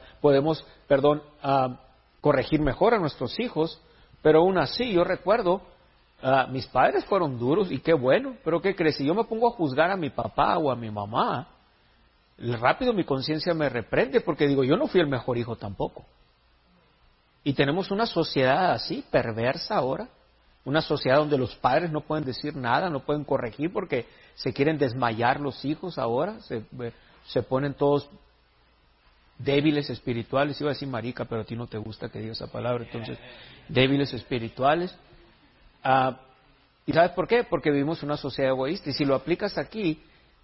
corregir mejor a nuestros hijos. Pero aún así, yo recuerdo, mis padres fueron duros y qué bueno, pero ¿qué crees? Si yo me pongo a juzgar a mi papá o a mi mamá, rápido mi conciencia me reprende porque digo, yo no fui el mejor hijo tampoco. Y tenemos una sociedad así, perversa ahora, una sociedad donde los padres no pueden decir nada, no pueden corregir porque se quieren desmayar los hijos ahora, se ponen todos débiles espirituales. Iba a decir marica, pero a ti no te gusta que diga esa palabra, entonces débiles espirituales. ¿Y sabes por qué? Porque vivimos en una sociedad egoísta. Y si lo aplicas aquí,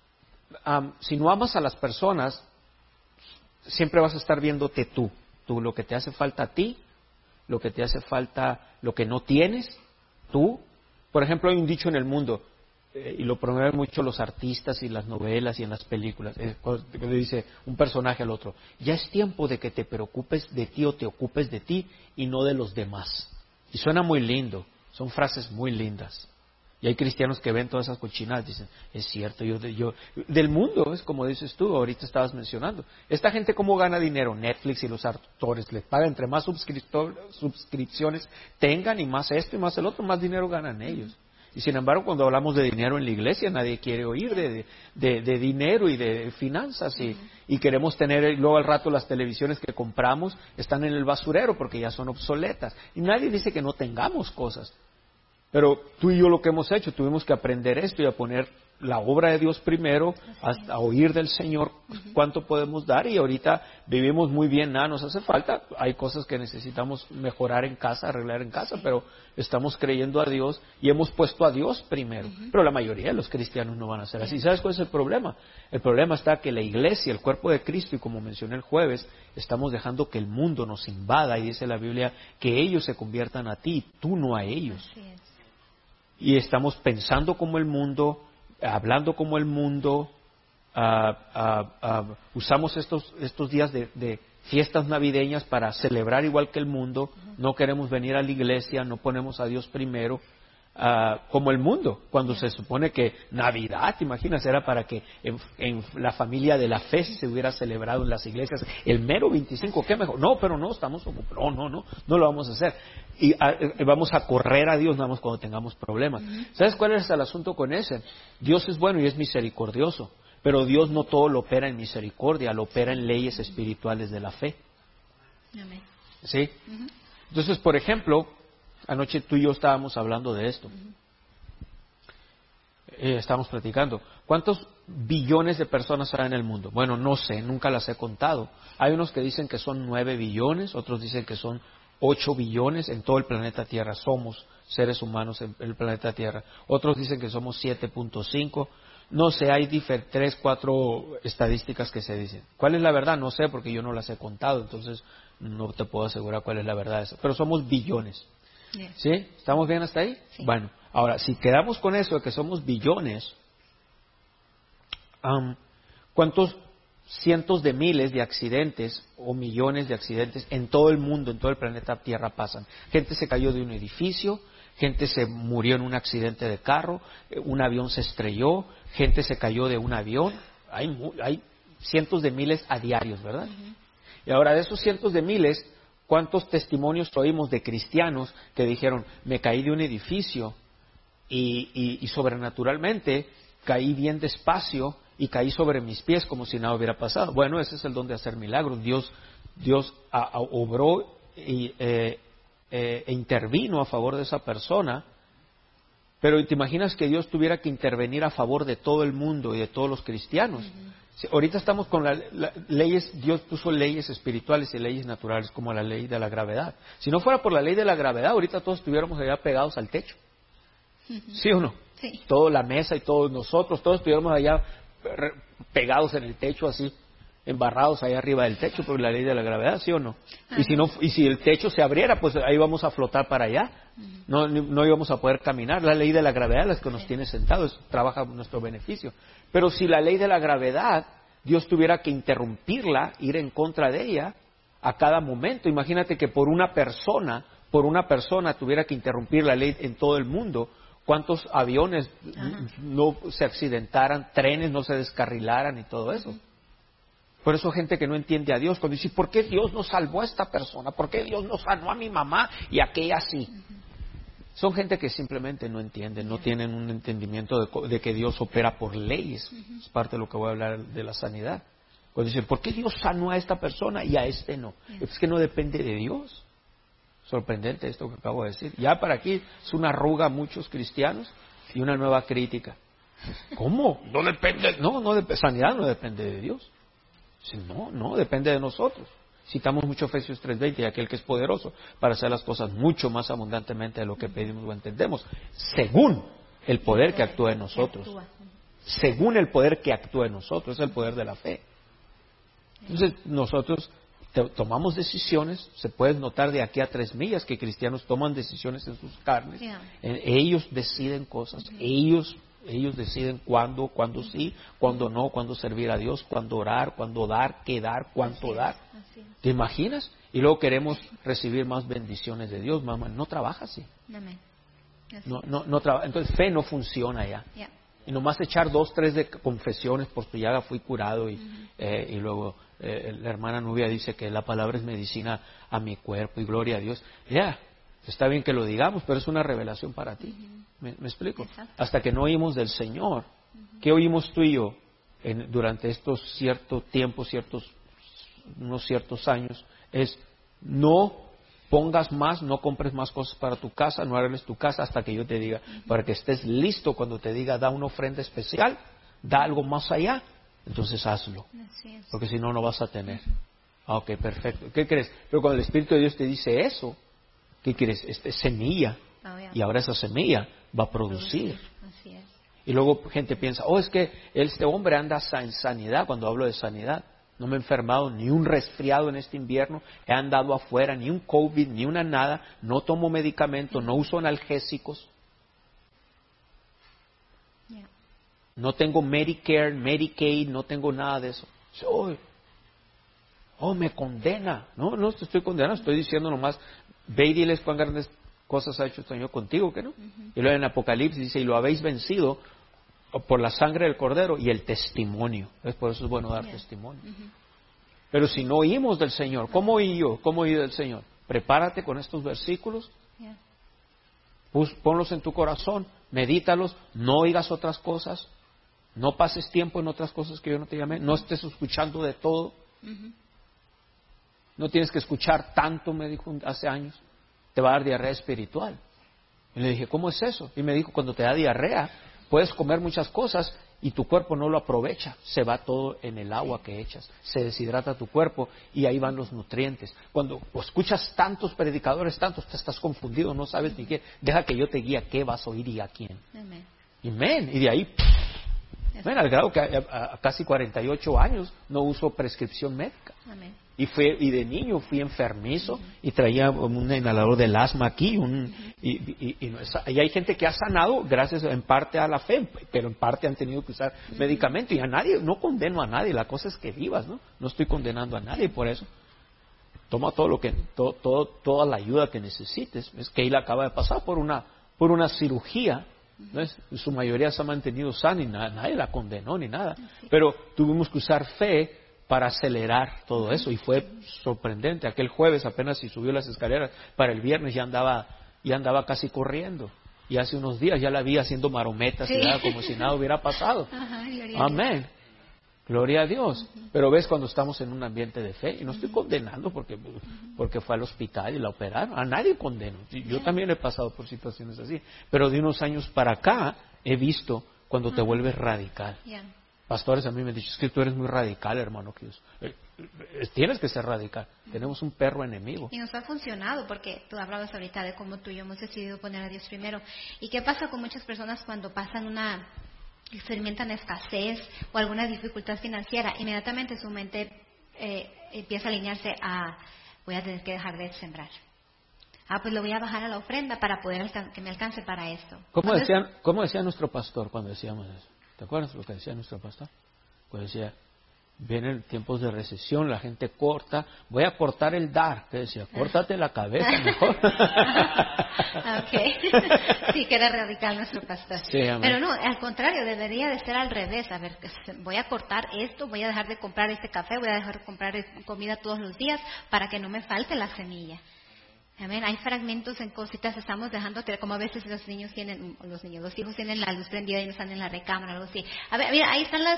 si no amas a las personas, siempre vas a estar viéndote tú, lo que te hace falta a ti, lo que te hace falta, lo que no tienes, tú. Por ejemplo, hay un dicho en el mundo, y lo promueven mucho los artistas y las novelas y en las películas, le dice un personaje al otro, ya es tiempo de que te preocupes de ti o te ocupes de ti y no de los demás. Y suena muy lindo. Son frases muy lindas. Y hay cristianos que ven todas esas cochinadas, dicen, es cierto, yo del mundo, es como dices tú, ahorita estabas mencionando. Esta gente, ¿cómo gana dinero? Netflix y los actores les pagan, entre más suscripciones tengan y más esto y más el otro, más dinero ganan ellos. Y sin embargo, cuando hablamos de dinero en la iglesia, nadie quiere oír de dinero y de finanzas. Y queremos tener, luego al rato las televisiones que compramos están en el basurero porque ya son obsoletas. Y nadie dice que no tengamos cosas. Pero tú y yo lo que hemos hecho, tuvimos que aprender esto y a poner la obra de Dios primero, a oír del Señor cuánto podemos dar, y ahorita vivimos muy bien, nada nos hace falta, hay cosas que necesitamos mejorar en casa, arreglar en casa, pero estamos creyendo a Dios y hemos puesto a Dios primero. Pero la mayoría de los cristianos no van a ser así. ¿Sabes cuál es el problema? El problema está que la iglesia, el cuerpo de Cristo, y como mencioné el jueves, estamos dejando que el mundo nos invada, y dice la Biblia que ellos se conviertan a ti, tú no a ellos. Y estamos pensando como el mundo, hablando como el mundo, usamos estos días de fiestas navideñas para celebrar igual que el mundo, no queremos venir a la iglesia, no ponemos a Dios primero, como el mundo, cuando se supone que Navidad, ¿te imaginas? Era para que en la familia de la fe se hubiera celebrado en las iglesias el mero 25, ¿qué mejor? No, pero no, estamos ocupados, no lo vamos a hacer. Y vamos a correr a Dios nada más cuando tengamos problemas. ¿Sabes cuál es el asunto con ese? Dios es bueno y es misericordioso, pero Dios no todo lo opera en misericordia, lo opera en leyes espirituales de la fe. Amén. ¿Sí? Entonces, por ejemplo, anoche tú y yo estábamos hablando de esto. Estábamos platicando. ¿Cuántos billones de personas hay en el mundo? Bueno, no sé, nunca las he contado. Hay unos que dicen que son 9 billones, otros dicen que son 8 billones en todo el planeta Tierra. Somos seres humanos en el planeta Tierra. Otros dicen que somos 7.5. No sé, hay 3, 4 estadísticas que se dicen. ¿Cuál es la verdad? No sé, porque yo no las he contado, entonces no te puedo asegurar cuál es la verdad de eso. Pero somos billones. Bien. ¿Sí? ¿Estamos bien hasta ahí? Sí. Bueno, ahora, si quedamos con eso de que somos billones, ¿cuántos cientos de miles de accidentes o millones de accidentes en todo el mundo, en todo el planeta Tierra pasan. Gente se cayó de un edificio, gente se murió en un accidente de carro, un avión se estrelló, gente se cayó de un avión. Hay cientos de miles a diarios, ¿verdad? Y ahora, de esos cientos de miles, ¿cuántos testimonios oímos de cristianos que dijeron, me caí de un edificio y sobrenaturalmente caí bien despacio y caí sobre mis pies como si nada hubiera pasado? Bueno, ese es el don de hacer milagros. Dios obró e intervino a favor de esa persona, pero ¿te imaginas que Dios tuviera que intervenir a favor de todo el mundo y de todos los cristianos? Ahorita estamos con leyes, Dios puso leyes espirituales y leyes naturales como la ley de la gravedad. Si no fuera por la ley de la gravedad, ahorita todos estuviéramos allá pegados al techo. ¿Sí o no? Sí. Toda la mesa y todos nosotros, todos estuviéramos allá pegados en el techo así, embarrados allá arriba del techo por la ley de la gravedad, ¿sí o no? Y si el techo se abriera, pues ahí vamos a flotar para allá. No íbamos a poder caminar. La ley de la gravedad es la que nos tiene sentados, trabaja a nuestro beneficio. Pero si la ley de la gravedad, Dios tuviera que interrumpirla, ir en contra de ella a cada momento. Imagínate que por una persona tuviera que interrumpir la ley en todo el mundo. ¿Cuántos aviones no se accidentaran, trenes no se descarrilaran y todo eso? Por eso gente que no entiende a Dios, cuando dice, ¿por qué Dios no salvó a esta persona? ¿Por qué Dios no sanó a mi mamá y a aquella sí? Son gente que simplemente no entienden, no tienen un entendimiento de que Dios opera por leyes. Es parte de lo que voy a hablar de la sanidad. Cuando dicen, ¿por qué Dios sanó a esta persona y a este no? Es que no depende de Dios. Sorprendente esto que acabo de decir. Ya para aquí es una arruga a muchos cristianos y una nueva crítica. ¿Cómo? No depende. Sanidad no depende de Dios. No, depende de nosotros. Citamos mucho Efesios 3:20, y aquel que es poderoso para hacer las cosas mucho más abundantemente de lo que pedimos o entendemos, según el poder que actúa en nosotros. Según el poder que actúa en nosotros, es el poder de la fe. Entonces nosotros tomamos decisiones, se puede notar de aquí a 3 millas que cristianos toman decisiones en sus carnes. Ellos deciden cosas, ellos deciden cuándo sí, cuándo no, cuándo servir a Dios, cuándo orar, cuándo dar, qué dar, cuánto dar. ¿Te imaginas? Y luego queremos recibir más bendiciones de Dios, mamá. No trabaja así. No trabaja. Entonces fe no funciona ya. Y nomás echar 2, 3 de confesiones, por tu llaga fui curado y luego la hermana Nubia dice que la palabra es medicina a mi cuerpo y gloria a Dios. Está bien que lo digamos, pero es una revelación para ti. ¿Me explico? Exacto. Hasta que no oímos del Señor. ¿Qué oímos tú y yo durante estos ciertos tiempos, unos ciertos años? Es no pongas más, no compres más cosas para tu casa, no arregles tu casa hasta que yo te diga, para que estés listo cuando te diga, da una ofrenda especial, da algo más allá, entonces hazlo. Porque si no, no vas a tener. Ok, perfecto. ¿Qué crees? Pero cuando el Espíritu de Dios te dice eso, ¿qué quieres? Es semilla. Y ahora esa semilla va a producir. Así es. Y luego gente piensa, es que este hombre anda en sanidad. Cuando hablo de sanidad, no me he enfermado ni un resfriado en este invierno, he andado afuera, ni un COVID, ni una nada, no tomo medicamento, no uso analgésicos, no tengo Medicare, Medicaid, no tengo nada de eso. Me condena. No te estoy condenando, estoy diciendo nomás, ve y diles cuán grandes cosas ha hecho el Señor contigo, ¿que no? Y luego en Apocalipsis dice, y lo habéis vencido por la sangre del Cordero y el testimonio. Por eso es bueno dar testimonio. Pero si no oímos del Señor, ¿cómo oí yo? ¿Cómo oí del Señor? Prepárate con estos versículos, ponlos en tu corazón, medítalos, no oigas otras cosas, no pases tiempo en otras cosas que yo no te llamé, no estés escuchando de todo. No tienes que escuchar tanto, me dijo hace años, te va a dar diarrea espiritual. Y le dije, ¿cómo es eso? Y me dijo, cuando te da diarrea, puedes comer muchas cosas y tu cuerpo no lo aprovecha, se va todo en el agua que echas, se deshidrata tu cuerpo y ahí van los nutrientes. Cuando escuchas tantos predicadores, te estás confundido, no sabes ni qué, deja que yo te guíe a qué vas a oír y a quién. Amén. Y de ahí, al grado que a casi 48 años no uso prescripción médica. Y de niño fui enfermizo y traía un inhalador del asma aquí. Y hay gente que ha sanado gracias en parte a la fe, pero en parte han tenido que usar medicamento. Y no condeno a nadie, la cosa es que vivas, ¿no? No estoy condenando a nadie por eso. Toma toda la ayuda que necesites. Es que él acaba de pasar por una cirugía, ¿no? Su mayoría se ha mantenido sana y nadie la condenó ni nada. Pero tuvimos que usar fe para acelerar todo eso y fue sorprendente. Aquel jueves apenas si subió las escaleras, para el viernes ya andaba casi corriendo. Y hace unos días ya la vi haciendo marometas y nada, como si nada hubiera pasado. Amén. Gloria a Dios. Pero ves, cuando estamos en un ambiente de fe, y no estoy condenando porque fue al hospital y la operaron, a nadie condeno. Yo también he pasado por situaciones así. Pero de unos años para acá he visto cuando te vuelves radical. Pastores a mí me han dicho, es que tú eres muy radical, hermano. Tienes que ser radical. Tenemos un perro enemigo. Y nos ha funcionado, porque tú hablabas ahorita de cómo tú y yo hemos decidido poner a Dios primero. ¿Y qué pasa con muchas personas cuando experimentan escasez o alguna dificultad financiera? Inmediatamente su mente empieza a alinearse a, voy a tener que dejar de sembrar. Pues lo voy a bajar a la ofrenda para poder que me alcance para esto. ¿Cómo decía nuestro pastor cuando decíamos eso? ¿Te acuerdas lo que decía nuestro pastor? Pues decía, vienen tiempos de recesión, la gente corta, voy a cortar el dar. ¿Qué decía? Córtate la cabeza mejor. Sí, que era radical nuestro pastor. Sí, pero no, al contrario, debería de ser al revés. A ver, voy a cortar esto, voy a dejar de comprar este café, voy a dejar de comprar comida todos los días para que no me falte la semilla. Amén. Hay fragmentos en cositas, estamos dejando que, como a veces los hijos tienen la luz prendida y no están en la recámara, algo así. A ver, mira, ahí están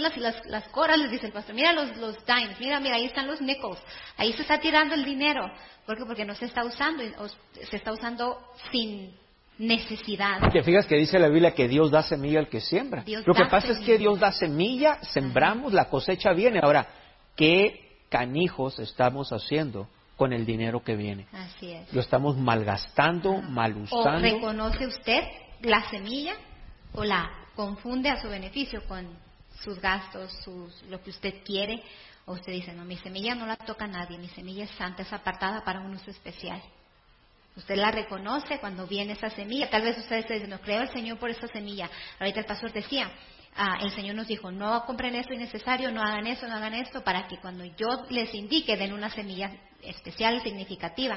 las coras, les dice el pastor. Mira los dimes, mira, ahí están los nickels. Ahí se está tirando el dinero. ¿Por qué? Porque no se está usando, se está usando sin necesidad. Te fijas que dice la Biblia que Dios da semilla al que siembra. Lo que pasa es que Dios da semilla, sembramos, la cosecha viene. Ahora, ¿qué canijos estamos haciendo con el dinero que viene? Así es. Lo estamos malgastando, mal usando. ¿O reconoce usted la semilla o la confunde a su beneficio con sus gastos, lo que usted quiere? O usted dice, no, mi semilla no la toca nadie, mi semilla es santa, es apartada para un uso especial. Usted la reconoce cuando viene esa semilla. Tal vez ustedes dicen, no, creo al Señor por esa semilla. Ahorita el pastor decía, el Señor nos dijo, no compren esto innecesario, no hagan eso, no hagan esto, para que cuando yo les indique den una semilla especial, significativa,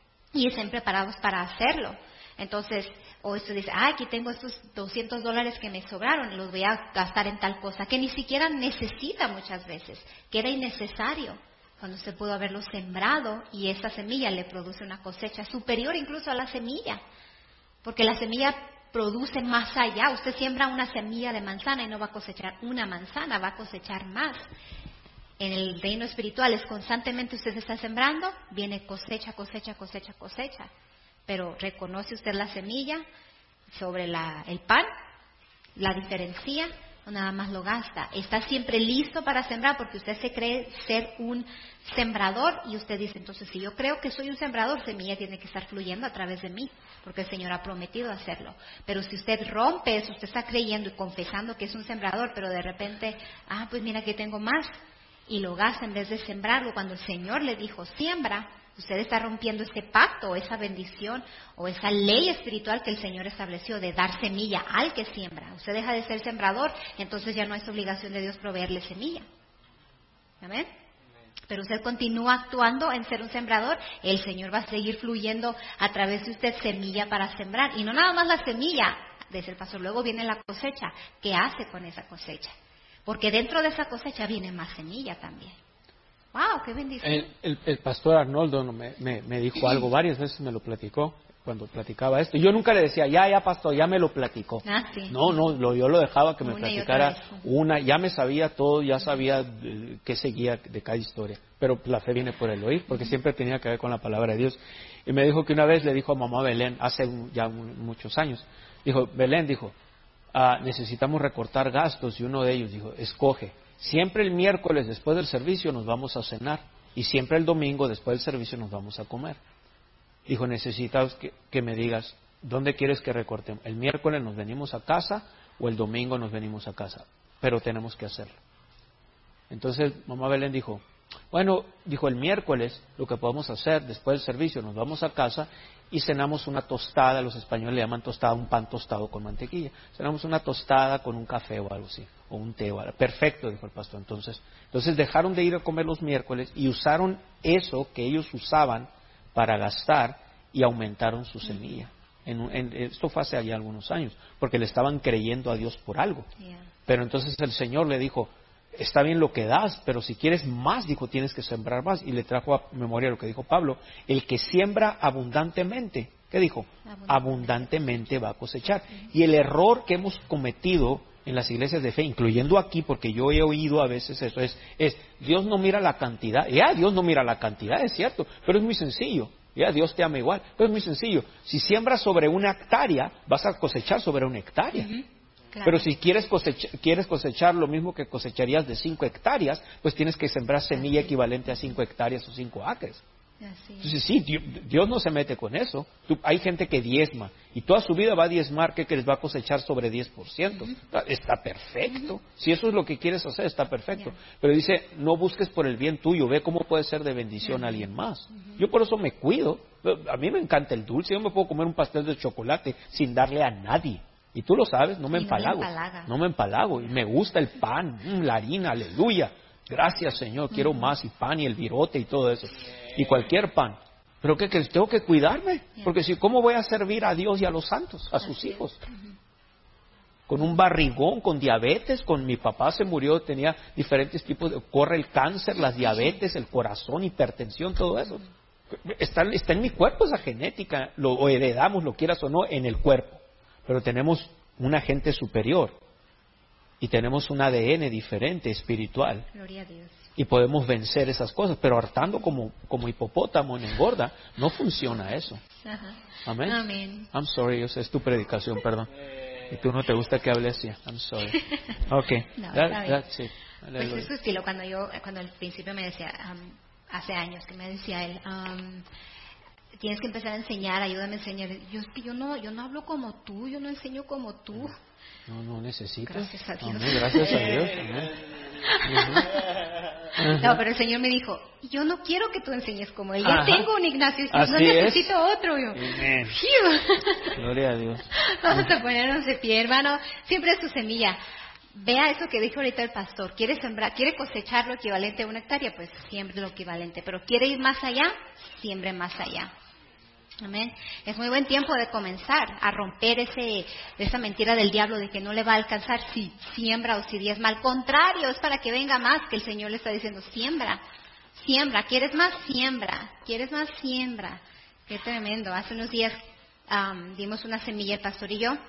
y estén preparados para hacerlo. Entonces, o esto dice, aquí tengo estos $200 que me sobraron, los voy a gastar en tal cosa, que ni siquiera necesita muchas veces, que era innecesario, cuando usted pudo haberlo sembrado y esa semilla le produce una cosecha superior incluso a la semilla, porque la semilla produce más allá. Usted siembra una semilla de manzana y no va a cosechar una manzana, va a cosechar más. En el reino espiritual es constantemente usted está sembrando, viene cosecha, cosecha, cosecha, cosecha. Pero reconoce usted la semilla sobre el pan, la diferencia o nada más lo gasta. Está siempre listo para sembrar porque usted se cree ser un sembrador y usted dice, entonces si yo creo que soy un sembrador, semilla tiene que estar fluyendo a través de mí porque el Señor ha prometido hacerlo. Pero si usted rompe eso, usted está creyendo y confesando que es un sembrador, pero de repente, pues mira que tengo más y lo gasta en vez de sembrarlo cuando el Señor le dijo siembra, usted está rompiendo ese pacto o esa bendición o esa ley espiritual que el Señor estableció de dar semilla al que siembra. Usted deja de ser sembrador, entonces ya no es obligación de Dios proveerle semilla. ¿Amén? Pero usted continúa actuando en ser un sembrador, el Señor va a seguir fluyendo a través de usted semilla para sembrar. Y no nada más la semilla, desde el paso, luego viene la cosecha. ¿Qué hace con esa cosecha? Porque dentro de esa cosecha viene más semilla también. ¡Wow! ¡Qué bendición! El pastor Arnoldo me dijo algo, varias veces me lo platicó, cuando platicaba esto. Yo nunca le decía, ya pastor, ya me lo platicó. Sí. No, yo lo dejaba que me platicara ya me sabía todo, ya sabía qué seguía de cada historia. Pero la fe viene por el oír, porque siempre tenía que ver con la palabra de Dios. Y me dijo que una vez le dijo a mamá Belén, hace ya muchos años, Belén dijo, necesitamos recortar gastos, y uno de ellos dijo, escoge. Siempre el miércoles después del servicio nos vamos a cenar y siempre el domingo después del servicio nos vamos a comer. Dijo, necesitamos que me digas, ¿dónde quieres que recortemos? ¿El miércoles nos venimos a casa o el domingo nos venimos a casa? Pero tenemos que hacerlo. Entonces mamá Belén dijo, Bueno, dijo, el miércoles lo que podemos hacer, después del servicio, nos vamos a casa y cenamos una tostada, los españoles le llaman tostada, un pan tostado con mantequilla. Cenamos una tostada con un café o algo así, o un té o algo. Perfecto, dijo el pastor. Entonces dejaron de ir a comer los miércoles y usaron eso que ellos usaban para gastar y aumentaron su semilla. Esto fue hace ya algunos años, porque le estaban creyendo a Dios por algo. Pero entonces el Señor le dijo, está bien lo que das, pero si quieres más, dijo, tienes que sembrar más. Y le trajo a memoria lo que dijo Pablo, el que siembra abundantemente, ¿qué dijo? Abundantemente va a cosechar. Y el error que hemos cometido en las iglesias de fe, incluyendo aquí, porque yo he oído a veces eso, es Dios no mira la cantidad. Dios no mira la cantidad, es cierto, pero es muy sencillo. Dios te ama igual, pero es muy sencillo. Si siembras sobre una hectárea, vas a cosechar sobre una hectárea. Claro. Pero si quieres cosechar lo mismo que cosecharías de 5 hectáreas, pues tienes que sembrar semilla equivalente a 5 hectáreas o 5 acres. Entonces sí, Dios no se mete con eso. Hay gente que diezma y toda su vida va a diezmar, ¿qué crees? Va a cosechar sobre 10%. Está perfecto. Si eso es lo que quieres hacer, está perfecto. Pero dice, no busques por el bien tuyo, ve cómo puede ser de bendición a alguien más. Yo por eso me cuido. A mí me encanta el dulce, yo me puedo comer un pastel de chocolate sin darle a nadie. Y tú lo sabes, no me empalago. No me empalago. Y me gusta el pan, la harina, aleluya. Gracias, Señor, quiero más, y pan y el virote y todo eso. Y cualquier pan. Pero ¿qué crees? Tengo que cuidarme. Porque si, ¿cómo voy a servir a Dios y a los santos, a sus hijos? Con un barrigón, con diabetes, con mi papá se murió, tenía diferentes tipos corre el cáncer, las diabetes, el corazón, hipertensión, todo eso. Está en mi cuerpo esa genética, lo heredamos, lo quieras o no, en el cuerpo. Pero tenemos un agente superior y tenemos un ADN diferente, espiritual. Gloria a Dios. Y podemos vencer esas cosas, pero hartando como hipopótamo en engorda, no funciona eso. Amén. Amén. I'm sorry, esa es tu predicación, perdón. Y tú no te gusta que hable así. I'm sorry. Okay. No, that's it. Pues es su estilo. Cuando al principio me decía, hace años que me decía él, tienes que empezar a enseñar, ayúdame a enseñar. Yo no hablo como tú, yo no enseño como tú. No necesitas. Gracias a Dios. Amén, gracias a Dios. Amén. No, pero el Señor me dijo, yo no quiero que tú enseñes como él. Ya Ajá. tengo un Ignacio, Así no necesito otro. Yo, Amén. Gloria a Dios. Vamos a ponernos de pie, hermano. Siempre es tu semilla. Vea eso que dijo ahorita el pastor. Quiere sembrar, quiere cosechar lo equivalente a una hectárea, pues siembre lo equivalente. Pero quiere ir más allá, siembre más allá. Amén. Es muy buen tiempo de comenzar a romper esa mentira del diablo de que no le va a alcanzar si siembra o si diezma. Al contrario, es para que venga más, que el Señor le está diciendo, siembra. ¿Quieres más? Siembra. ¿Quieres más? Siembra. Qué tremendo. Hace unos días dimos una semilla el pastor y yo.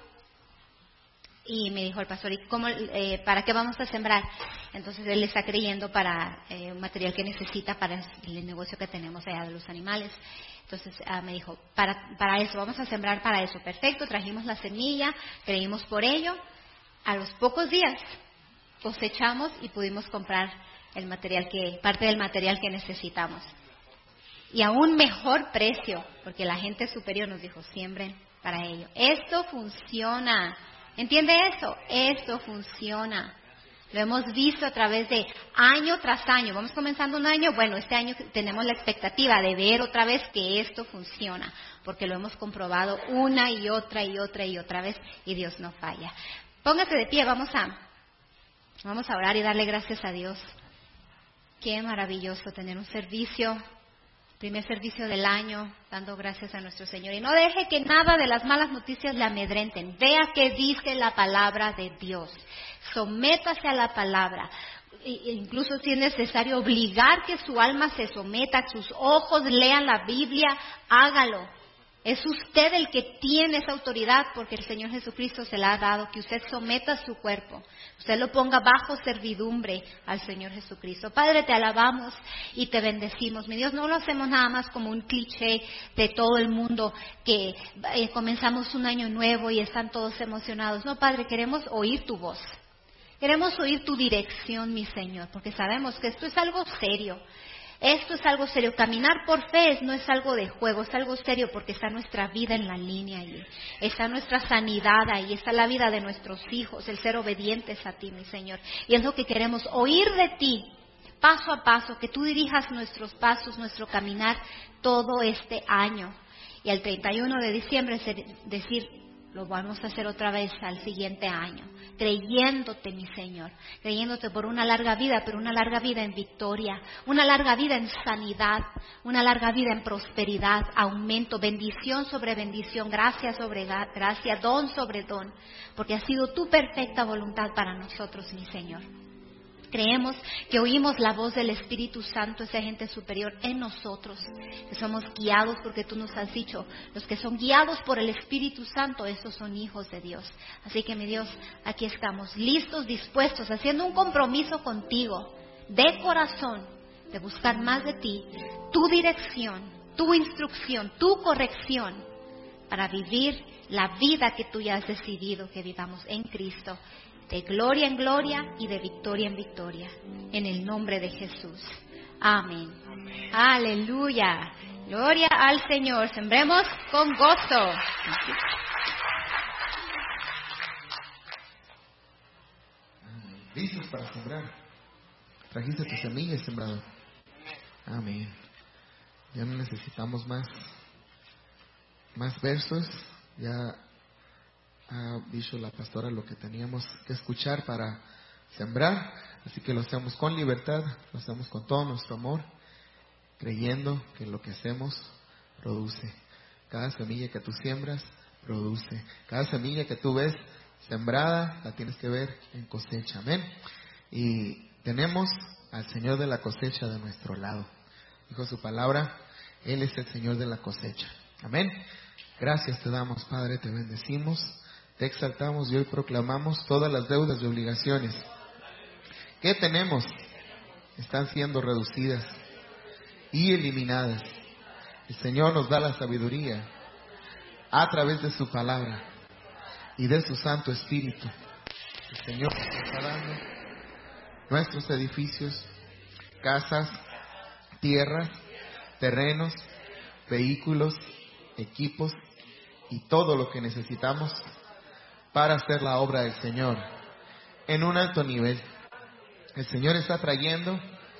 Y me dijo el pastor, ¿y para qué vamos a sembrar? Entonces él está creyendo para un material que necesita para el negocio que tenemos allá de los animales. Entonces me dijo, para eso, vamos a sembrar para eso. Perfecto, trajimos la semilla, creímos por ello. A los pocos días cosechamos y pudimos comprar parte del material que necesitamos. Y a un mejor precio, porque la gente superior nos dijo, siembren para ello. Esto funciona. ¿Entiende eso? Esto funciona. Lo hemos visto a través de año tras año. Vamos comenzando un año. Bueno, este año tenemos la expectativa de ver otra vez que esto funciona, porque lo hemos comprobado una y otra vez y Dios no falla. Póngase de pie, vamos a orar y darle gracias a Dios. Qué maravilloso tener un servicio. Primer servicio del año, dando gracias a nuestro Señor. Y no deje que nada de las malas noticias le amedrenten. Vea qué dice la palabra de Dios. Sométase a la palabra. Incluso si es necesario obligar que su alma se someta, sus ojos lean la Biblia, hágalo. Es usted el que tiene esa autoridad porque el Señor Jesucristo se la ha dado, que usted someta su cuerpo, usted lo ponga bajo servidumbre al Señor Jesucristo. Padre, te alabamos y te bendecimos. Mi Dios, no lo hacemos nada más como un cliché de todo el mundo que comenzamos un año nuevo y están todos emocionados. No, Padre, queremos oír tu voz. Queremos oír tu dirección, mi Señor, porque sabemos que esto es algo serio. Esto es algo serio. Caminar por fe no es algo de juego, es algo serio porque está nuestra vida en la línea allí. Está nuestra sanidad ahí, está la vida de nuestros hijos, el ser obedientes a ti, mi Señor. Y es lo que queremos, oír de ti. paso a paso, que tú dirijas nuestros pasos, nuestro caminar todo este año. Y el 31 de diciembre decir, lo vamos a hacer otra vez al siguiente año, creyéndote, mi Señor, creyéndote por una larga vida, pero una larga vida en victoria, una larga vida en sanidad, una larga vida en prosperidad, aumento, bendición sobre bendición, gracia sobre gracia, don sobre don, porque ha sido tu perfecta voluntad para nosotros, mi Señor. Creemos que oímos la voz del Espíritu Santo, ese agente superior en nosotros, que somos guiados porque tú nos has dicho, los que son guiados por el Espíritu Santo, esos son hijos de Dios. Así que, mi Dios, aquí estamos, listos, dispuestos, haciendo un compromiso contigo, de corazón, de buscar más de ti, tu dirección, tu instrucción, tu corrección, para vivir la vida que tú ya has decidido que vivamos en Cristo, de gloria en gloria y de victoria en victoria, en el nombre de Jesús. Amén. Amén. Aleluya. Gloria al Señor. Sembremos con gozo. ¿Listos para sembrar? ¿Trajiste tu semilla, sembrador? Amén. Ya no necesitamos más versos. Ya ha dicho la pastora lo que teníamos que escuchar para sembrar, así que lo hacemos con libertad, lo hacemos con todo nuestro amor, creyendo que lo que hacemos produce. Cada semilla que tú siembras produce. Cada semilla que tú ves sembrada la tienes que ver en cosecha. Amén. Y tenemos al Señor de la cosecha de nuestro lado. Dijo su palabra, Él es el Señor de la cosecha. Amén. Gracias te damos, Padre, te bendecimos. Te exaltamos y hoy proclamamos todas las deudas y obligaciones que tenemos están siendo reducidas y eliminadas. El Señor nos da la sabiduría a través de su palabra y de su Santo Espíritu. El Señor nos está dando nuestros edificios, casas, tierras, terrenos, vehículos, equipos y todo lo que necesitamos para hacer la obra del Señor en un alto nivel. El Señor está trayendo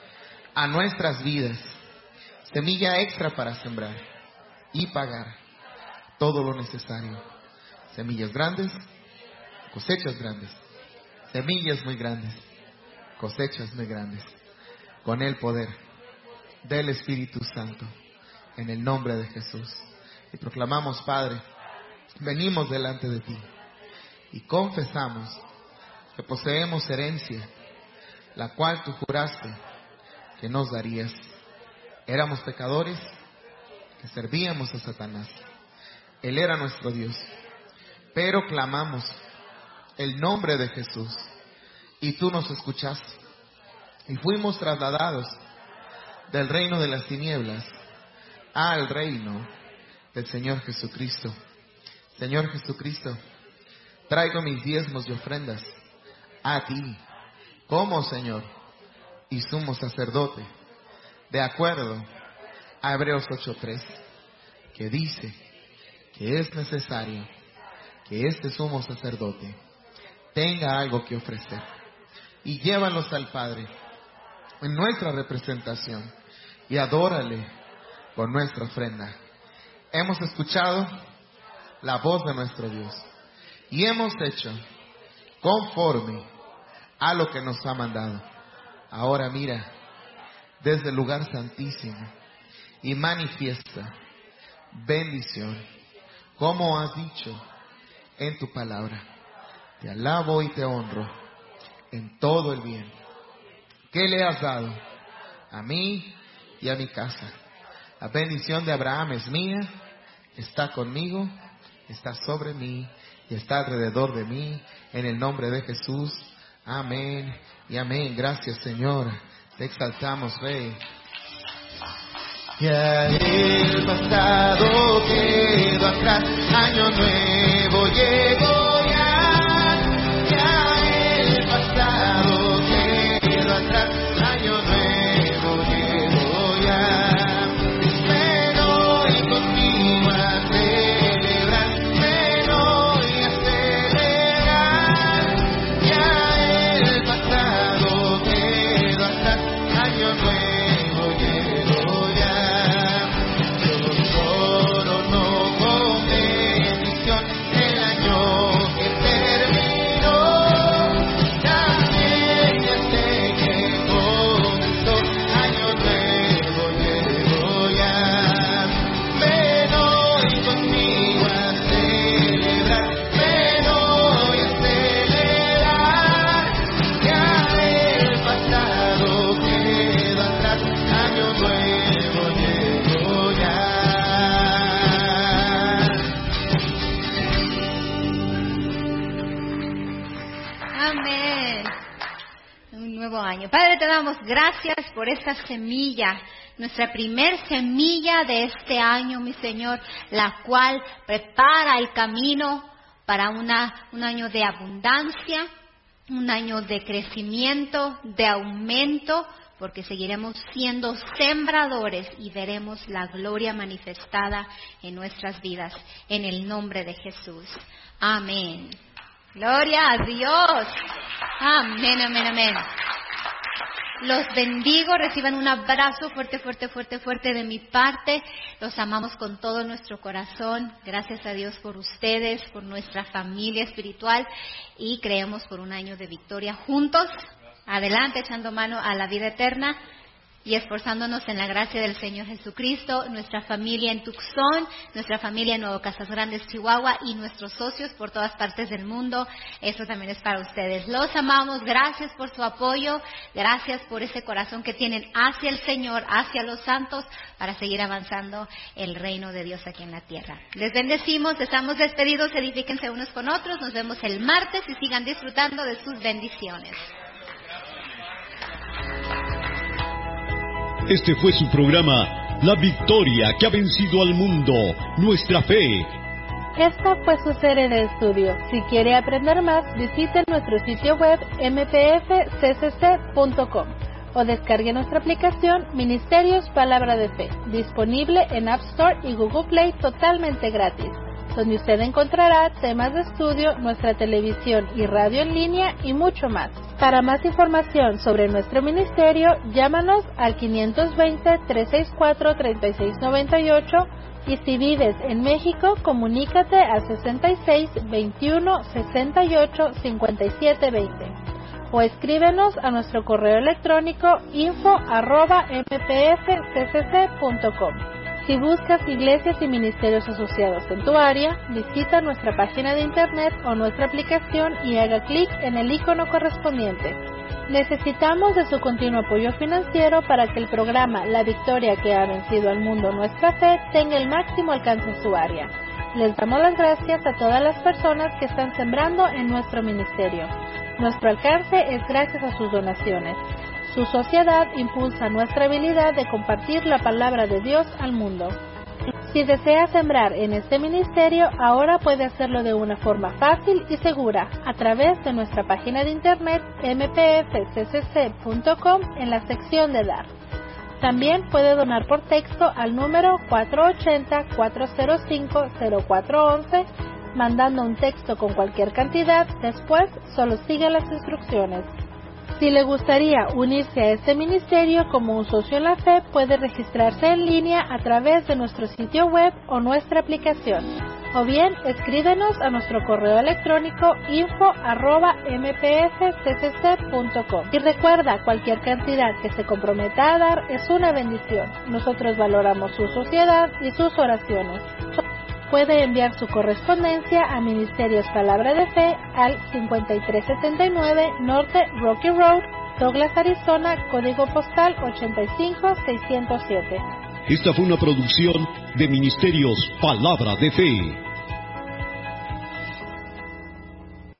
a nuestras vidas semilla extra para sembrar y pagar todo lo necesario. Semillas grandes, cosechas grandes. Semillas muy grandes, cosechas muy grandes. Con el poder del Espíritu Santo, en el nombre de Jesús. Y proclamamos, Padre, venimos delante de ti y confesamos que poseemos herencia, la cual tú juraste que nos darías. Éramos pecadores que servíamos a Satanás. Él era nuestro Dios. Pero clamamos el nombre de Jesús y tú nos escuchaste. Y fuimos trasladados del reino de las tinieblas al reino del Señor Jesucristo. Señor Jesucristo, traigo mis diezmos y ofrendas a ti como Señor y sumo sacerdote, de acuerdo a Hebreos 8:3, que dice que es necesario que este sumo sacerdote tenga algo que ofrecer. Y llévalos al Padre en nuestra representación y adórale con nuestra ofrenda. Hemos escuchado la voz de nuestro Dios y hemos hecho conforme a lo que nos ha mandado. Ahora mira desde el lugar santísimo y manifiesta bendición, como has dicho en tu palabra. Te alabo y te honro en todo el bien que le has dado a mí y a mi casa. La bendición de Abraham es mía, está conmigo, está sobre mí y está alrededor de mí, en el nombre de Jesús. Amén y amén. Gracias, Señor. Te exaltamos, Rey. Ya el pasado quedó atrás, año nuevo llegó ya. Ya el pasado quedó atrás, año nuevo llegó ya. Ven hoy conmigo a celebrar, ven hoy a celebrar. Ya el pasado quedó atrás, año nuevo año. Padre, te damos gracias por esta semilla, nuestra primer semilla de este año, mi Señor, la cual prepara el camino para un año de abundancia, un año de crecimiento, de aumento, porque seguiremos siendo sembradores y veremos la gloria manifestada en nuestras vidas, en el nombre de Jesús. Amén. Gloria a Dios. Amén, amén, amén. Los bendigo, reciban un abrazo fuerte, fuerte, fuerte, fuerte de mi parte. Los amamos con todo nuestro corazón. Gracias a Dios por ustedes, por nuestra familia espiritual y creemos por un año de victoria juntos. Adelante, echando mano a la vida eterna y esforzándonos en la gracia del Señor Jesucristo, nuestra familia en Tucson, nuestra familia en Nuevo Casas Grandes, Chihuahua y nuestros socios por todas partes del mundo. Eso también es para ustedes. Los amamos, gracias por su apoyo, gracias por ese corazón que tienen hacia el Señor, hacia los santos, para seguir avanzando el reino de Dios aquí en la tierra. Les bendecimos, estamos despedidos, edifíquense unos con otros, nos vemos el martes y sigan disfrutando de sus bendiciones. Este fue su programa, La Victoria que ha vencido al mundo, nuestra fe. Esta fue su serie de estudio. Si quiere aprender más, visite nuestro sitio web mpfccc.com o descargue nuestra aplicación Ministerios Palabra de Fe, disponible en App Store y Google Play totalmente gratis, donde usted encontrará temas de estudio, nuestra televisión y radio en línea y mucho más. Para más información sobre nuestro ministerio, llámanos al 520-364-3698 y si vives en México, comunícate al 66-21-68-5720 o escríbenos a nuestro correo electrónico info@mpfccc.com. Si buscas iglesias y ministerios asociados en tu área, visita nuestra página de internet o nuestra aplicación y haga clic en el icono correspondiente. Necesitamos de su continuo apoyo financiero para que el programa La Victoria que ha vencido al mundo, nuestra fe, tenga el máximo alcance en su área. Les damos las gracias a todas las personas que están sembrando en nuestro ministerio. Nuestro alcance es gracias a sus donaciones. Su sociedad impulsa nuestra habilidad de compartir la palabra de Dios al mundo. Si desea sembrar en este ministerio, ahora puede hacerlo de una forma fácil y segura a través de nuestra página de internet mpfccc.com en la sección de Dar. También puede donar por texto al número 480-405-0411, mandando un texto con cualquier cantidad. Después, solo siga las instrucciones. Si le gustaría unirse a este ministerio como un socio en la fe, puede registrarse en línea a través de nuestro sitio web o nuestra aplicación. O bien, escríbenos a nuestro correo electrónico info@mpfccc.com. Y recuerda, cualquier cantidad que se comprometa a dar es una bendición. Nosotros valoramos su sociedad y sus oraciones. Puede enviar su correspondencia a Ministerios Palabra de Fe al 5379 Norte Rocky Road, Douglas, Arizona, código postal 85607. Esta fue una producción de Ministerios Palabra de Fe.